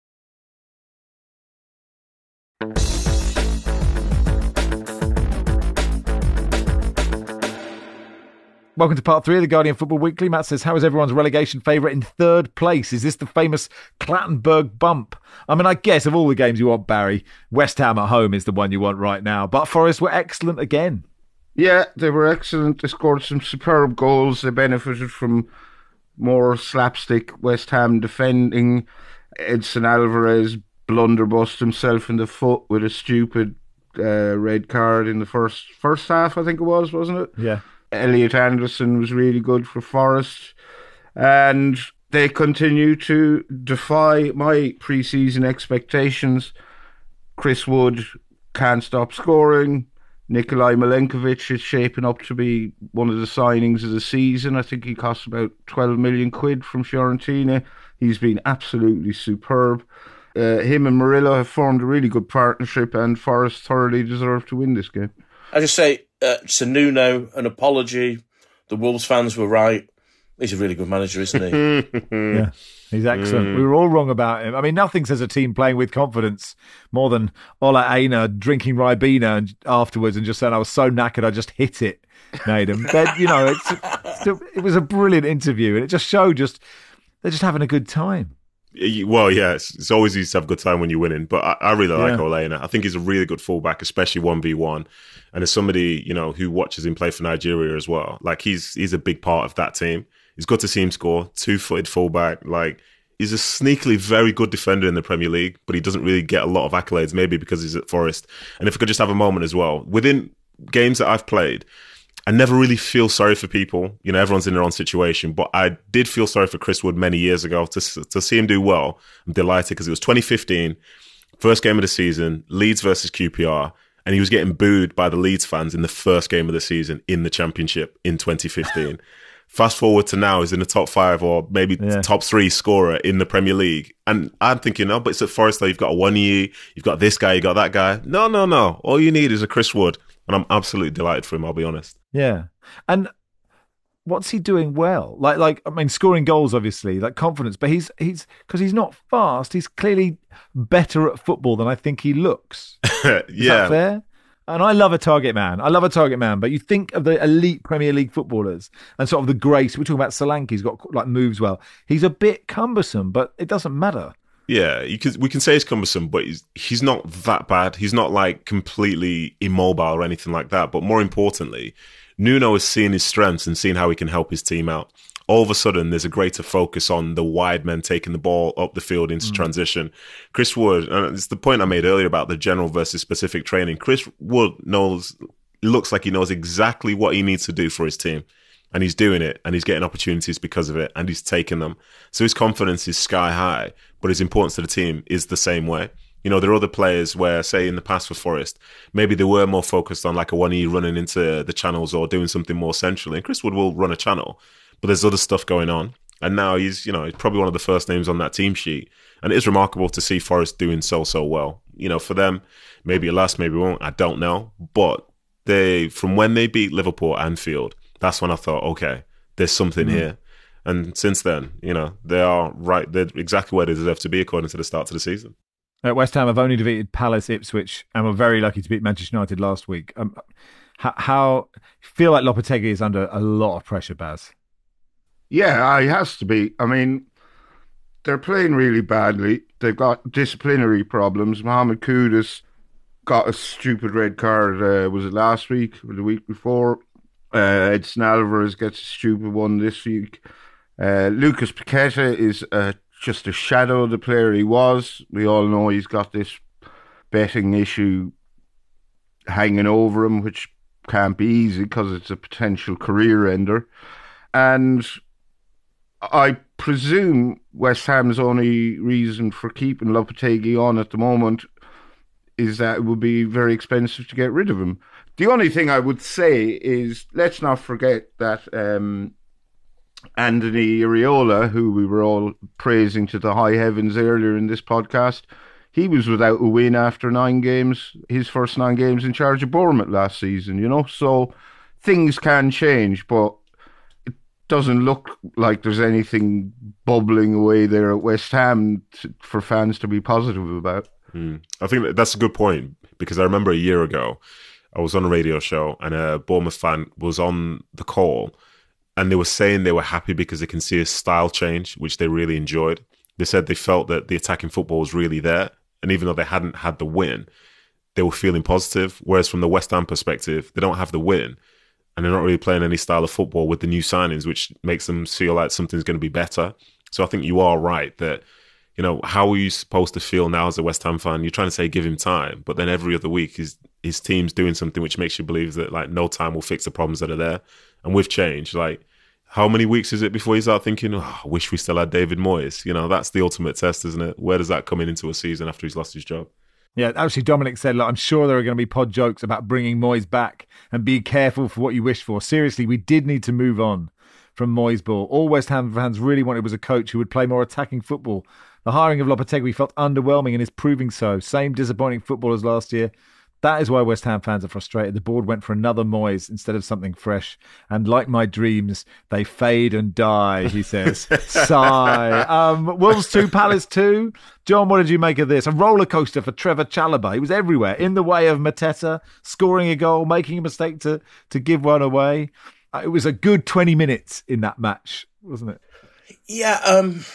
Speaker 2: Welcome to part three of the Guardian Football Weekly. Matt says, how is everyone's relegation favourite in third place? Is this the famous Clattenburg bump? I mean, I guess of all the games you want, Barry, West Ham at home is the one you want right now. But Forest were excellent again.
Speaker 3: Yeah, they were excellent. They scored some superb goals. They benefited from more slapstick West Ham defending. Edson Alvarez blunderbust himself in the foot with a stupid uh, red card in the first first half, I think it was, wasn't it?
Speaker 2: Yeah.
Speaker 3: Elliot Anderson was really good for Forest, and they continue to defy my pre-season expectations. Chris Wood can't stop scoring. Nikolai Milenkovic is shaping up to be one of the signings of the season. I think he cost about twelve million quid from Fiorentina. He's been absolutely superb. Uh, him and Murillo have formed a really good partnership, and Forest thoroughly deserve to win this game.
Speaker 5: I just say, uh, to Nuno, an apology. The Wolves fans were right. He's a really good manager, isn't he?
Speaker 2: Yeah, he's excellent. Mm. We were all wrong about him. I mean, nothing says a team playing with confidence more than Ola Aina drinking Ribena afterwards and just saying, I was so knackered, I just hit it, Nadum. But, you know, it's, it's, it was a brilliant interview, and it just showed just they're just having a good time.
Speaker 4: Well, yeah, it's, it's always easy to have a good time when you're winning, but I, I really like
Speaker 2: Yeah.
Speaker 4: Ola Aina. I think he's a really good fullback, especially one v one. And as somebody, you know, who watches him play for Nigeria as well, like he's he's a big part of that team. It's good to see him score. Two-footed fullback. Like, he's a sneakily very good defender in the Premier League, but he doesn't really get a lot of accolades, maybe because he's at Forest. And if I could just have a moment as well, within games that I've played, I never really feel sorry for people. You know, everyone's in their own situation. But I did feel sorry for Chris Wood many years ago. To, to see him do well, I'm delighted because it was twenty fifteen, first game of the season, Leeds versus Q P R. And he was getting booed by the Leeds fans in the first game of the season in the Championship in twenty fifteen. Fast forward to now, he's in the top five or maybe yeah. top three scorer in the Premier League. And I'm thinking, oh, but it's at Forest though. You've got a one year, you've got this guy, you've got that guy. No, no, no. All you need is a Chris Wood. And I'm absolutely delighted for him, I'll be honest.
Speaker 2: Yeah. And what's he doing well? Like, like I mean, scoring goals, obviously, like confidence. But he's, he's because he's not fast, he's clearly better at football than I think he looks.
Speaker 4: yeah.
Speaker 2: Is that fair? And I love a target man. I love a target man. But you think of the elite Premier League footballers and sort of the grace. We're talking about Solanke. He's got like moves well. He's a bit cumbersome, but it doesn't matter.
Speaker 4: Yeah, you can, we can say he's cumbersome, but he's, he's not that bad. He's not like completely immobile or anything like that. But more importantly, Nuno is seeing his strengths and seeing how he can help his team out. All of a sudden, there's a greater focus on the wide men taking the ball up the field into mm. transition. Chris Wood, and it's the point I made earlier about the general versus specific training. Chris Wood knows, looks like he knows exactly what he needs to do for his team. And he's doing it, and he's getting opportunities because of it, and he's taking them. So his confidence is sky high, but his importance to the team is the same way. You know, there are other players where, say, in the past for Forest, maybe they were more focused on like a one E running into the channels or doing something more centrally. And Chris Wood will run a channel, but there's other stuff going on. And now he's, you know, he's probably one of the first names on that team sheet. And it is remarkable to see Forest doing so, so well. You know, for them, maybe it lasts, maybe it won't. I don't know. But they, from when they beat Liverpool at Anfield, that's when I thought, okay, there's something mm-hmm. here. And since then, you know, they are right. They're exactly where they deserve to be according to the start of the season.
Speaker 2: Uh, West Ham have only defeated Palace, Ipswich, and were very lucky to beat Manchester United last week. Um, how, how feel like Lopetegui is under a lot of pressure, Baz?
Speaker 3: Yeah, he has to be. I mean, they're playing really badly. They've got disciplinary problems. Mohamed Kudus got a stupid red card. Uh, was it last week or the week before? Uh, Edson Alvarez gets a stupid one this week. Uh, Lucas Paqueta is uh, just a shadow of the player he was. We all know he's got this betting issue hanging over him, which can't be easy because it's a potential career ender. And I presume West Ham's only reason for keeping Lopetegui on at the moment is that it would be very expensive to get rid of him. The only thing I would say is, let's not forget that um, Anthony Areola, who we were all praising to the high heavens earlier in this podcast, he was without a win after nine games, his first nine games in charge of Bournemouth last season, you know? So things can change, but it doesn't look like there's anything bubbling away there at West Ham to, for fans to be positive about.
Speaker 4: Mm. I think that that's a good point, because I remember a year ago, I was on a radio show and a Bournemouth fan was on the call and they were saying they were happy because they can see a style change, which they really enjoyed. They said they felt that the attacking football was really there. And even though they hadn't had the win, they were feeling positive. Whereas from the West Ham perspective, they don't have the win and they're not really playing any style of football with the new signings, which makes them feel like something's going to be better. So I think you are right that, you know, how are you supposed to feel now as a West Ham fan? You're trying to say give him time, but then every other week his his team's doing something which makes you believe that like no time will fix the problems that are there. And with change, like how many weeks is it before you start thinking, oh, I wish we still had David Moyes? You know, that's the ultimate test, isn't it? Where does that come in into a season after he's lost his job?
Speaker 2: Yeah, actually, Dominic said, look, I'm sure there are going to be pod jokes about bringing Moyes back and be careful for what you wish for. Seriously, we did need to move on from Moyes ball. All West Ham fans really wanted was a coach who would play more attacking football. The hiring of Lopetegui felt underwhelming and is proving so. Same disappointing football as last year. That is why West Ham fans are frustrated. The board went for another Moyes instead of something fresh. And like my dreams, they fade and die, he says. Sigh. Um, Wolves two, Palace two. John, what did you make of this? A roller coaster for Trevor Chalobah. He was everywhere, in the way of Mateta, scoring a goal, making a mistake to, to give one away. Uh, it was a good twenty minutes in that match, wasn't it?
Speaker 5: Yeah, um,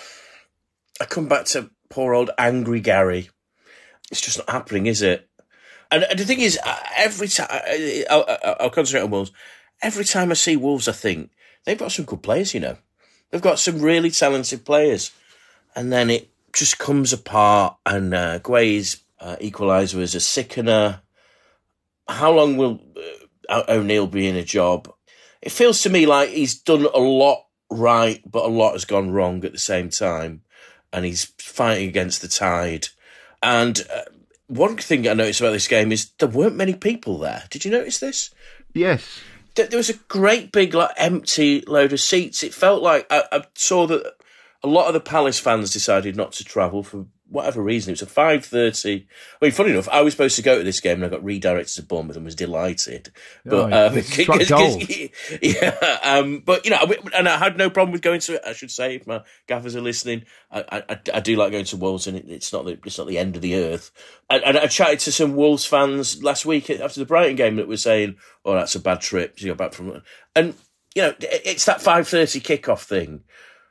Speaker 5: I come back to poor old angry Gary. It's just not happening, is it? And the thing is, every time I'll, I'll concentrate on Wolves. Every time I see Wolves, I think they've got some good players. You know, they've got some really talented players, and then it just comes apart. And uh, Gue's uh, equaliser was a sickener. How long will uh, O'Neill being a job. It feels to me like he's done a lot right, but a lot has gone wrong at the same time. And he's fighting against the tide. And uh, one thing I noticed about this game is there weren't many people there. Did you notice this?
Speaker 3: Yes.
Speaker 5: There was a great big like empty load of seats. It felt like I, I saw that a lot of the Palace fans decided not to travel for whatever reason. It was a five thirty. I mean, funny enough, I was supposed to go to this game and I got redirected to Bournemouth and was delighted. But
Speaker 2: oh,
Speaker 5: um,
Speaker 2: struck gold.
Speaker 5: yeah, um, but you know, and I had no problem with going to it. I should say, if my gaffers are listening, I, I, I do like going to Wolves, and it, it's not the it's not the end of the earth. And, and I chatted to some Wolves fans last week after the Brighton game that were saying, "Oh, that's a bad trip. You got back from," and you know, it's that five thirty kickoff thing.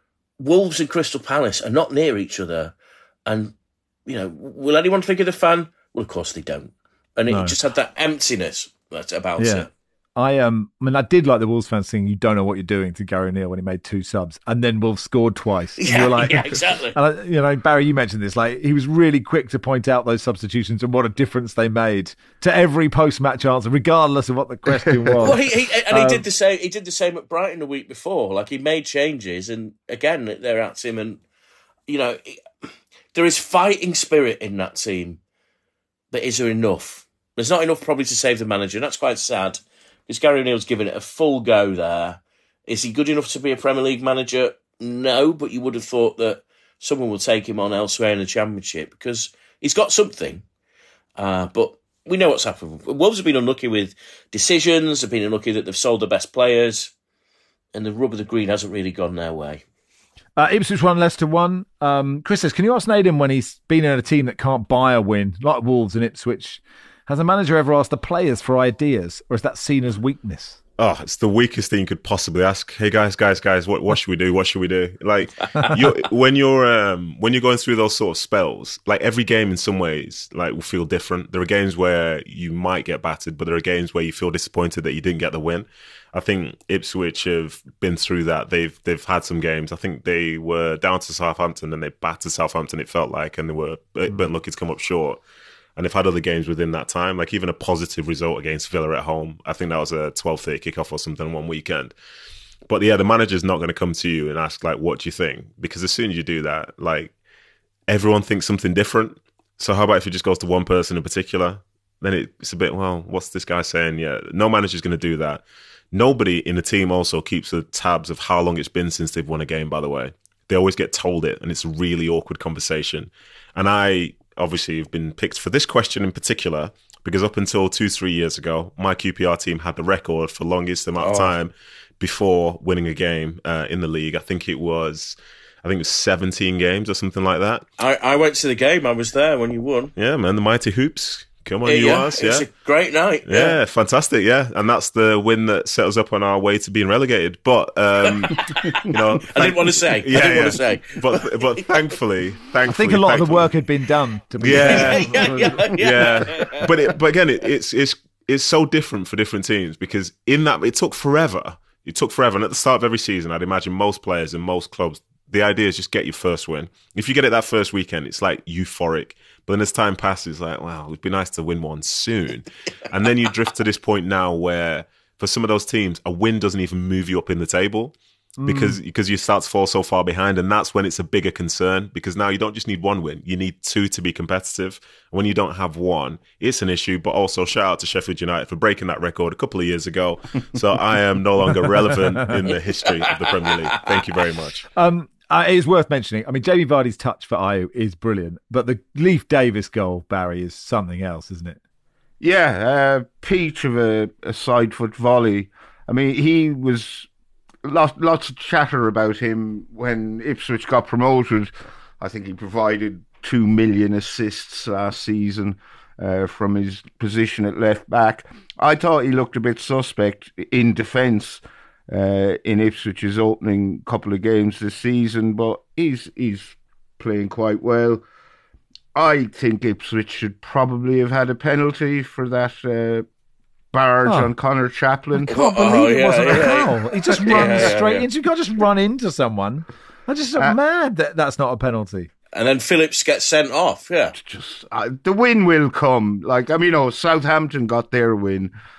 Speaker 5: Wolves and Crystal Palace are not near each other. And, you know, will anyone think of the fan? Well, of course they don't. And it
Speaker 2: no.
Speaker 5: just had that emptiness about
Speaker 2: yeah.
Speaker 5: it.
Speaker 2: I um, I mean, I did like the Wolves fans saying, "You don't know what you're doing" to Gary O'Neill when he made two subs, and then Wolves scored twice. And
Speaker 5: yeah,
Speaker 2: like,
Speaker 5: yeah, exactly.
Speaker 2: And I, you know, Barry, you mentioned this. Like, he was really quick to point out those substitutions and what a difference they made to every post-match answer, regardless of what the question was.
Speaker 5: Well, he, he and
Speaker 2: um,
Speaker 5: he did the same. He did the same at Brighton the week before. Like, he made changes, and again, they're at him, and you know, there is fighting spirit in that team. But is there enough? There's not enough probably to save the manager, and that's quite sad. Because Gary O'Neill's given it a full go there. Is he good enough to be a Premier League manager? No, but you would have thought that someone will take him on elsewhere in the Championship because he's got something. Uh, but we know what's happened. Wolves have been unlucky with decisions. They've been unlucky that they've sold the best players. And the rub of the green hasn't really gone their way.
Speaker 2: Uh, Ipswich won, Leicester won. Um, Chris says, can you ask Naden when he's been in a team that can't buy a win, like Wolves and Ipswich, has a manager ever asked the players for ideas, or is that seen as weakness?
Speaker 4: Oh, it's the weakest thing you could possibly ask. Hey guys, guys, guys, what what should we do? What should we do? Like you're, when you're um, when you're going through those sort of spells, like every game in some ways, like will feel different. There are games where you might get battered, but there are games where you feel disappointed that you didn't get the win. I think Ipswich have been through that. They've they've had some games. I think they were down to Southampton and they battered Southampton. It felt like, and they were mm. been lucky to come up short. And they've had other games within that time, like even a positive result against Villa at home. I think that was a twelve thirty kickoff or something one weekend. But yeah, the manager's not going to come to you and ask, like, what do you think? Because as soon as you do that, like, everyone thinks something different. So how about if it just goes to one person in particular? Then it's a bit, well, what's this guy saying? Yeah, no manager's going to do that. Nobody in the team also keeps the tabs of how long it's been since they've won a game, by the way. They always get told it, and it's a really awkward conversation. And I... obviously you've been picked for this question in particular because up until two, three years ago, my Q P R team had the record for longest amount of time before winning a game uh, in the league. I think it was, I think it was seventeen games or something like that.
Speaker 5: I, I went to the game. I was there when you won.
Speaker 4: Yeah, man, the mighty Hoops. Come on,
Speaker 5: yeah,
Speaker 4: you
Speaker 5: yeah.
Speaker 4: was.
Speaker 5: It was
Speaker 4: yeah.
Speaker 5: a great night.
Speaker 4: Yeah. yeah, fantastic. Yeah, and that's the win that set us up on our way to being relegated. But um, you know, thank-
Speaker 5: I didn't want to say.
Speaker 4: Yeah,
Speaker 5: I didn't
Speaker 4: yeah.
Speaker 5: want to say.
Speaker 4: But but thankfully, thankfully,
Speaker 2: I think a lot of the
Speaker 4: thankfully-
Speaker 2: work had been done. To be
Speaker 4: Yeah,
Speaker 5: yeah, yeah,
Speaker 4: yeah. But it, but again, it, it's it's it's so different for different teams because in that it took forever. It took forever, and at the start of every season, I'd imagine most players and most clubs, the idea is just get your first win. If you get it that first weekend, it's like euphoric. But then as time passes, like, wow, it'd be nice to win one soon. And then you drift to this point now where for some of those teams, a win doesn't even move you up in the table because, mm. because you start to fall so far behind. And that's when it's a bigger concern because now you don't just need one win. You need two to be competitive. When you don't have one, it's an issue. But also shout out to Sheffield United for breaking that record a couple of years ago. So I am no longer relevant in the history of the Premier League. Thank you very much.
Speaker 2: Um, Uh, it is worth mentioning. I mean, Jamie Vardy's touch for Ayew is brilliant, but the Leif Davis goal, Barry, is something else, isn't it?
Speaker 3: Yeah, uh, peach of a, a side foot volley. I mean, he was lots, lots of chatter about him when Ipswich got promoted. I think he provided two million assists last season uh, from his position at left back. I thought he looked a bit suspect in defence. Uh, in Ipswich's opening couple of games this season, but he's he's playing quite well. I think Ipswich should probably have had a penalty for that uh, barge
Speaker 2: oh.
Speaker 3: on Connor Chaplin.
Speaker 2: I can't
Speaker 5: Oh,
Speaker 2: believe it
Speaker 5: yeah,
Speaker 2: wasn't
Speaker 5: yeah,
Speaker 2: a
Speaker 5: yeah.
Speaker 2: foul. He just
Speaker 5: Yeah,
Speaker 2: runs
Speaker 5: yeah,
Speaker 2: straight
Speaker 5: yeah.
Speaker 2: into. You can't just run into someone. I'm just
Speaker 3: Uh,
Speaker 2: mad that that's not a penalty.
Speaker 5: And then Phillips gets sent off. Yeah.
Speaker 3: Just uh, the win will come. Like I mean, you know, Southampton got their win.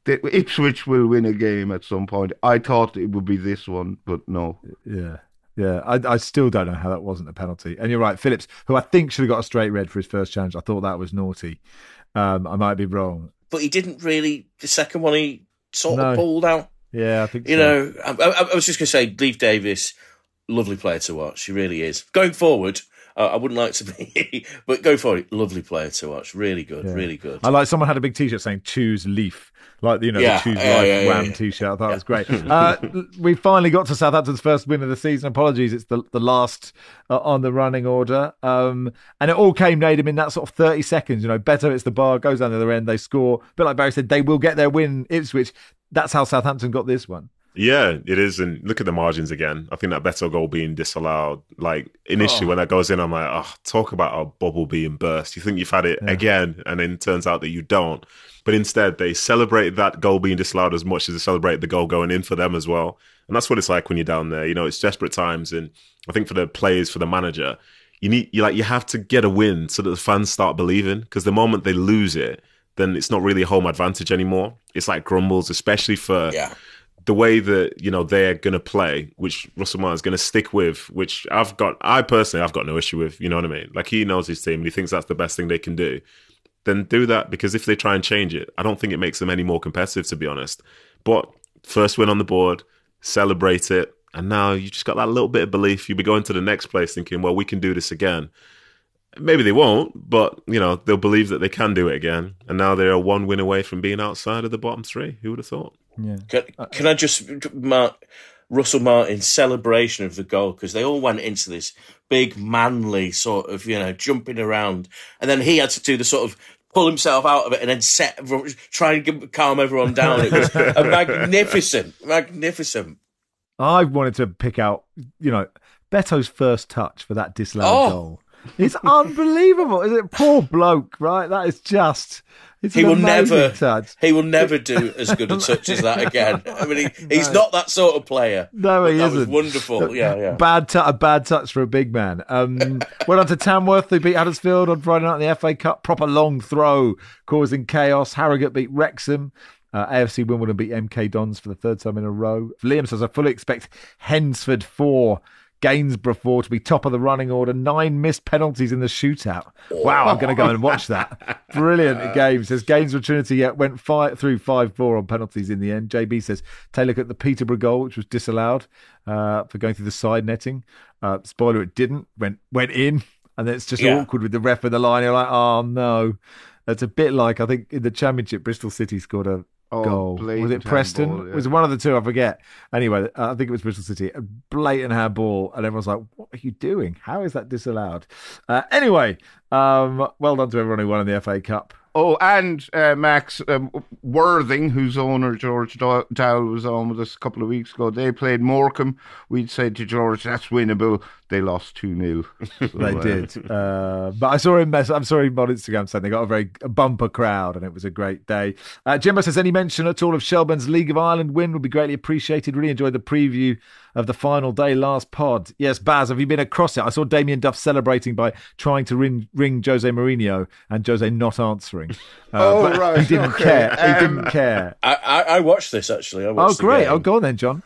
Speaker 3: the, Ipswich will win a game at some point. I thought it would be this one, but no.
Speaker 2: Yeah. Yeah, I, I still don't know how that wasn't a penalty. And you're right, Phillips, who I think should have got a straight red for his first challenge. I thought that was naughty. Um, I might be wrong.
Speaker 5: But he didn't really, the second one he sort
Speaker 2: No.
Speaker 5: of pulled out.
Speaker 2: Yeah, I think
Speaker 5: You
Speaker 2: so.
Speaker 5: know, I, I, I was just going to say, Leif Davis, lovely player to watch. He really is. Going forward, uh, I wouldn't like to be, but going forward, lovely player to watch. Really good,
Speaker 2: Yeah.
Speaker 5: really good.
Speaker 2: I like someone had a big T-shirt saying "Choose Leaf," like you know
Speaker 5: Yeah,
Speaker 2: the "Choose
Speaker 5: yeah,
Speaker 2: Life"
Speaker 5: yeah, yeah,
Speaker 2: Wham
Speaker 5: yeah.
Speaker 2: T-shirt. I thought it was great. Uh, we finally got to Southampton's first win of the season. Apologies, it's the the last uh, on the running order, um, and it all came Nadim in that sort of thirty seconds. You know, Beto hits the bar, goes down the other end, they score. A bit like Barry said, they will get their win. Ipswich. That's how Southampton got this one.
Speaker 4: Yeah, it is. And look at the margins again. I think that Beto goal being disallowed, like initially
Speaker 5: Oh.
Speaker 4: when that goes in, I'm like, oh, talk about a bubble being burst. You think you've had it
Speaker 2: Yeah.
Speaker 4: again, and then it turns out that you don't. But instead, they celebrated that goal being disallowed as much as they celebrated the goal going in for them as well. And that's what it's like when you're down there. You know, it's desperate times. And I think for the players, for the manager, you need, you like, you have to get a win so that the fans start believing. Because the moment they lose it, then it's not really a home advantage anymore. It's like grumbles, especially for
Speaker 5: Yeah.
Speaker 4: the way that, you know, they're going to play, which Russell Martin's going to stick with, which I've got, I personally, I've got no issue with, you know what I mean? Like, he knows his team and he thinks that's the best thing they can do. Then do that, because if they try and change it, I don't think it makes them any more competitive, to be honest. But first win on the board, celebrate it, and now you just got that little bit of belief. You'll be going to the next place thinking, well, we can do this again. Maybe they won't, but, you know, they'll believe that they can do it again. And now they're one win away from being outside of the bottom three. Who would have thought?
Speaker 2: Yeah.
Speaker 5: Can, can I just mark Russell Martin's celebration of the goal? Because they all went into this big, manly sort of, you know, jumping around. And then he had to do the sort of pull himself out of it and then set, try and give, calm everyone down. It was a magnificent, magnificent.
Speaker 2: I wanted to pick out, you know, Beto's first touch for that disallowed
Speaker 5: Oh.
Speaker 2: goal. It's unbelievable. Is it? Poor bloke, right? That is just. It's
Speaker 5: He
Speaker 2: an
Speaker 5: will
Speaker 2: amazing
Speaker 5: never,
Speaker 2: touch.
Speaker 5: he will never do as good a touch as that again. I mean, he, he's not that sort of player.
Speaker 2: No, he
Speaker 5: that
Speaker 2: isn't.
Speaker 5: was wonderful. Yeah, yeah.
Speaker 2: Bad, t- a bad touch for a big man. Um, went on to Tamworth, who beat Huddersfield on Friday night in the F A Cup. Proper long throw, causing chaos. Harrogate beat Wrexham. Uh, A F C Wimbledon beat M K Dons for the third time in a row. Liam says, I fully expect Hensford four, Gainsborough four to be top of the running order. Nine missed penalties in the shootout. Wow, I'm going to go and watch that. Brilliant game. Says Gainsborough Trinity yeah, went five, through five four on penalties in the end. J B says, take a look at the Peterborough goal, which was disallowed uh, for going through the side netting. Uh, spoiler, it didn't. Went went in. And then it's just
Speaker 5: Yeah.
Speaker 2: awkward with the ref in the line. You're like, oh, no. It's a bit like, I think, in the Championship, Bristol City scored a
Speaker 3: Oh,
Speaker 2: goal. Was
Speaker 3: blatant
Speaker 2: it Preston?
Speaker 3: handball, yeah.
Speaker 2: Was it one of the two? I forget. Anyway, uh, I think it was Bristol City. A blatant handball, and everyone's like, "What are you doing? How is that disallowed?" Uh, anyway, um, well done to everyone who won in the F A Cup.
Speaker 3: Oh, and uh, Max um, Worthing, whose owner George Dow- Dowell was on with us a couple of weeks ago. They played Morecambe. We'd said to George, "That's winnable." They lost two nil. So,
Speaker 2: They
Speaker 3: uh,
Speaker 2: did. Uh, but I saw him, mess- I'm sorry, on Instagram saying they got a very a bumper crowd and it was a great day. Uh, Jimbo says, any mention at all of Shelbourne's League of Ireland win would be greatly appreciated. Really enjoyed the preview of the final day last pod. Yes, Baz, have you been across it? I saw Damien Duff celebrating by trying to ring, ring Jose Mourinho and Jose not answering. Uh,
Speaker 3: Oh,
Speaker 2: but
Speaker 3: right,
Speaker 2: He didn't
Speaker 3: okay.
Speaker 2: care. He
Speaker 3: Um,
Speaker 2: didn't care.
Speaker 5: I, I, I watched this, actually. I
Speaker 2: Oh,
Speaker 5: watched the
Speaker 2: great.
Speaker 5: game.
Speaker 2: Oh, go on then, John.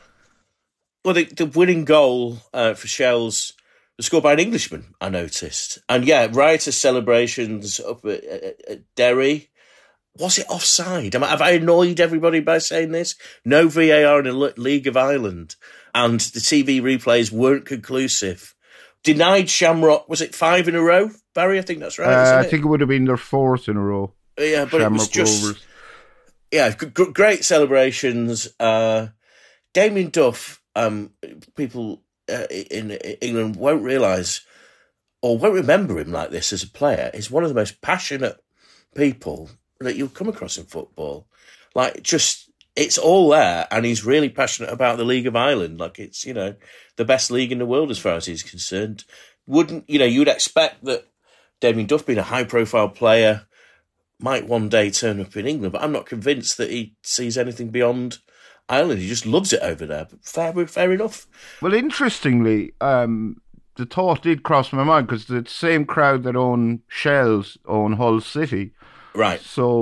Speaker 5: Well, the, the winning goal uh, for Shells was scored by an Englishman, I noticed. And yeah, riotous celebrations up at, at, at Derry. Was it offside? Am I, have I annoyed everybody by saying this? No V A R in the Le- League of Ireland. And the T V replays weren't conclusive. Denied Shamrock, was it five in a row? Barry, I think that's right,
Speaker 3: Uh,
Speaker 5: isn't
Speaker 3: I
Speaker 5: it?
Speaker 3: think it would have been their fourth in a row.
Speaker 5: Yeah, but it was
Speaker 3: Shamrock
Speaker 5: just...
Speaker 3: Rovers.
Speaker 5: Yeah, g- g- great celebrations. Uh, Damien Duff, um, people uh, in England won't realise or won't remember him like this as a player. He's one of the most passionate people that you'll come across in football. Like, just, it's all there, and he's really passionate about the League of Ireland. Like, it's, you know, the best league in the world as far as he's concerned. Wouldn't, you know, you'd expect that Damien Duff, being a high-profile player, might one day turn up in England, but I'm not convinced that he sees anything beyond Ireland. He just loves it over there. But fair, fair enough.
Speaker 3: Well, interestingly, um, the thought did cross my mind because the same crowd that own Shells own Hull City.
Speaker 5: Right.
Speaker 3: So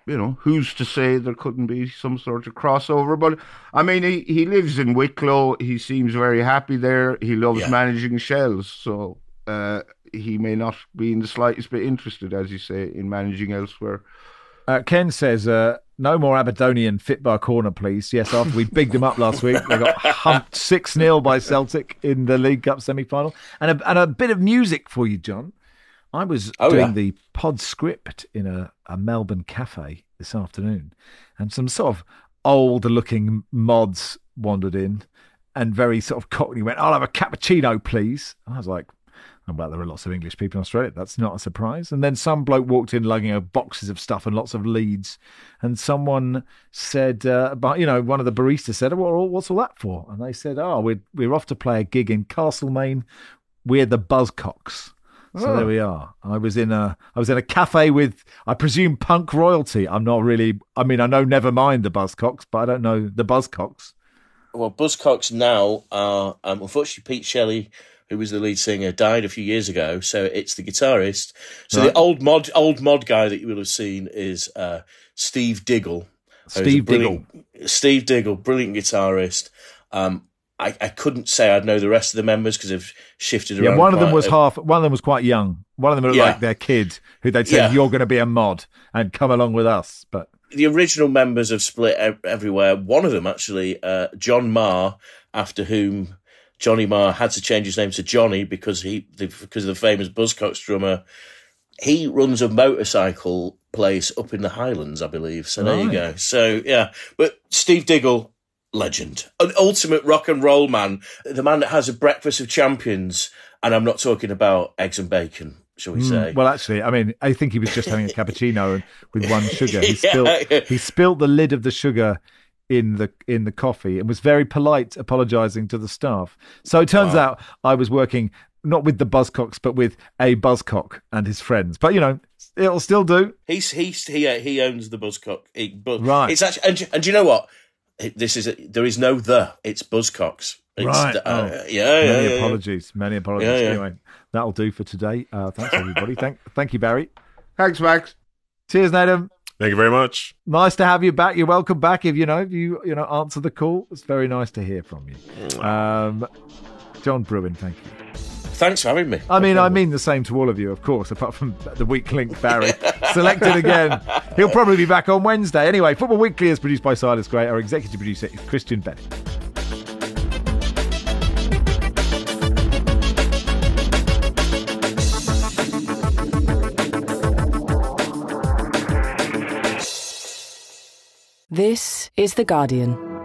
Speaker 3: you know, who's to say there couldn't be some sort of crossover? But I mean, he, he lives in Wicklow. He seems very happy there. He loves
Speaker 5: Yeah.
Speaker 3: managing Shells, so uh, he may not be in the slightest bit interested, as you say, in managing elsewhere.
Speaker 2: Uh, Ken says, uh, no more Aberdonian fit by a corner, please. Yes, after we bigged them up last week, they got humped six nil by Celtic in the League Cup semi-final. And a, and a bit of music for you, John. I was
Speaker 5: Oh,
Speaker 2: doing
Speaker 5: yeah.
Speaker 2: the pod script in a, a Melbourne cafe this afternoon, and some sort of older-looking mods wandered in and very sort of cockney went, I'll have a cappuccino, please. And I was like, oh, well, there are lots of English people in Australia. That's not a surprise. And then some bloke walked in lugging boxes of stuff and lots of leads. And someone said, uh, but you know, one of the baristas said, well, what's all that for? And they said, oh, we're, we're off to play a gig in Castlemaine. We're the Buzzcocks. So
Speaker 3: Oh.
Speaker 2: there we are. I was in a I was in a cafe with, I presume, punk royalty. I'm not really, I mean, I know never mind the Buzzcocks, but I don't know the Buzzcocks.
Speaker 5: Well, Buzzcocks now are, um, unfortunately, Pete Shelley, who was the lead singer, died a few years ago, so it's the guitarist. So
Speaker 2: Right.
Speaker 5: the old mod old mod guy that you will have seen is uh, Steve Diggle. who's a
Speaker 2: Steve
Speaker 5: brilliant- Steve Diggle, brilliant guitarist. Um, I, I couldn't say I'd know the rest of the members because they've shifted around.
Speaker 2: Yeah, one of them
Speaker 5: quite
Speaker 2: was
Speaker 5: a-
Speaker 2: half. One of them was quite young. One of them looked
Speaker 5: Yeah.
Speaker 2: like their kid, who they'd said,
Speaker 5: Yeah.
Speaker 2: "You're going to be a mod and come along with us." But
Speaker 5: The original members have split ev- everywhere. One of them, actually, uh, John Marr, after whom Johnny Marr had to change his name to Johnny because he the, because of the famous Buzzcocks drummer. He runs a motorcycle place up in the Highlands, I believe. So there you
Speaker 2: Right.
Speaker 5: go. So yeah, but Steve Diggle, legend, an ultimate rock and roll man, the man that has a breakfast of champions, and I'm not talking about eggs and bacon, shall we say?
Speaker 2: well, actually, I mean, I think he was just having a cappuccino and with one sugar. He
Speaker 5: Yeah.
Speaker 2: spilled he spilled the lid of the sugar in the in the coffee and was very polite, apologising to the staff. So it turns
Speaker 5: Wow.
Speaker 2: out I was working not with the Buzzcocks, but with a Buzzcock and his friends. But you know, it'll still do.
Speaker 5: He's he's he uh, he owns the Buzzcock. He, but
Speaker 2: Right.
Speaker 5: It's actually and, and do you know what? It- This is a, there is no the. It's Buzzcocks. It's
Speaker 2: Right.
Speaker 5: the-
Speaker 2: Oh.
Speaker 5: uh, yeah, yeah,
Speaker 2: Many
Speaker 5: yeah, yeah.
Speaker 2: apologies. Many apologies.
Speaker 5: Yeah, yeah.
Speaker 2: Anyway, that'll do for today. Uh, thanks everybody. thank thank you, Barry.
Speaker 3: Thanks, Max.
Speaker 2: Cheers, Nathan.
Speaker 4: Thank you very much.
Speaker 2: Nice to have you back. You're welcome back. If you know, if you you know, answer the call. It's very nice to hear from you. Um, John Bruin, thank you.
Speaker 5: Thanks for having me.
Speaker 2: I mean, I mean the same to all of you, of course, apart from the weak link Barry. Selected again. He'll probably be back on Wednesday. Anyway, Football Weekly is produced by Silas Gray. Our executive producer is Christian Bennett.
Speaker 1: This is The Guardian.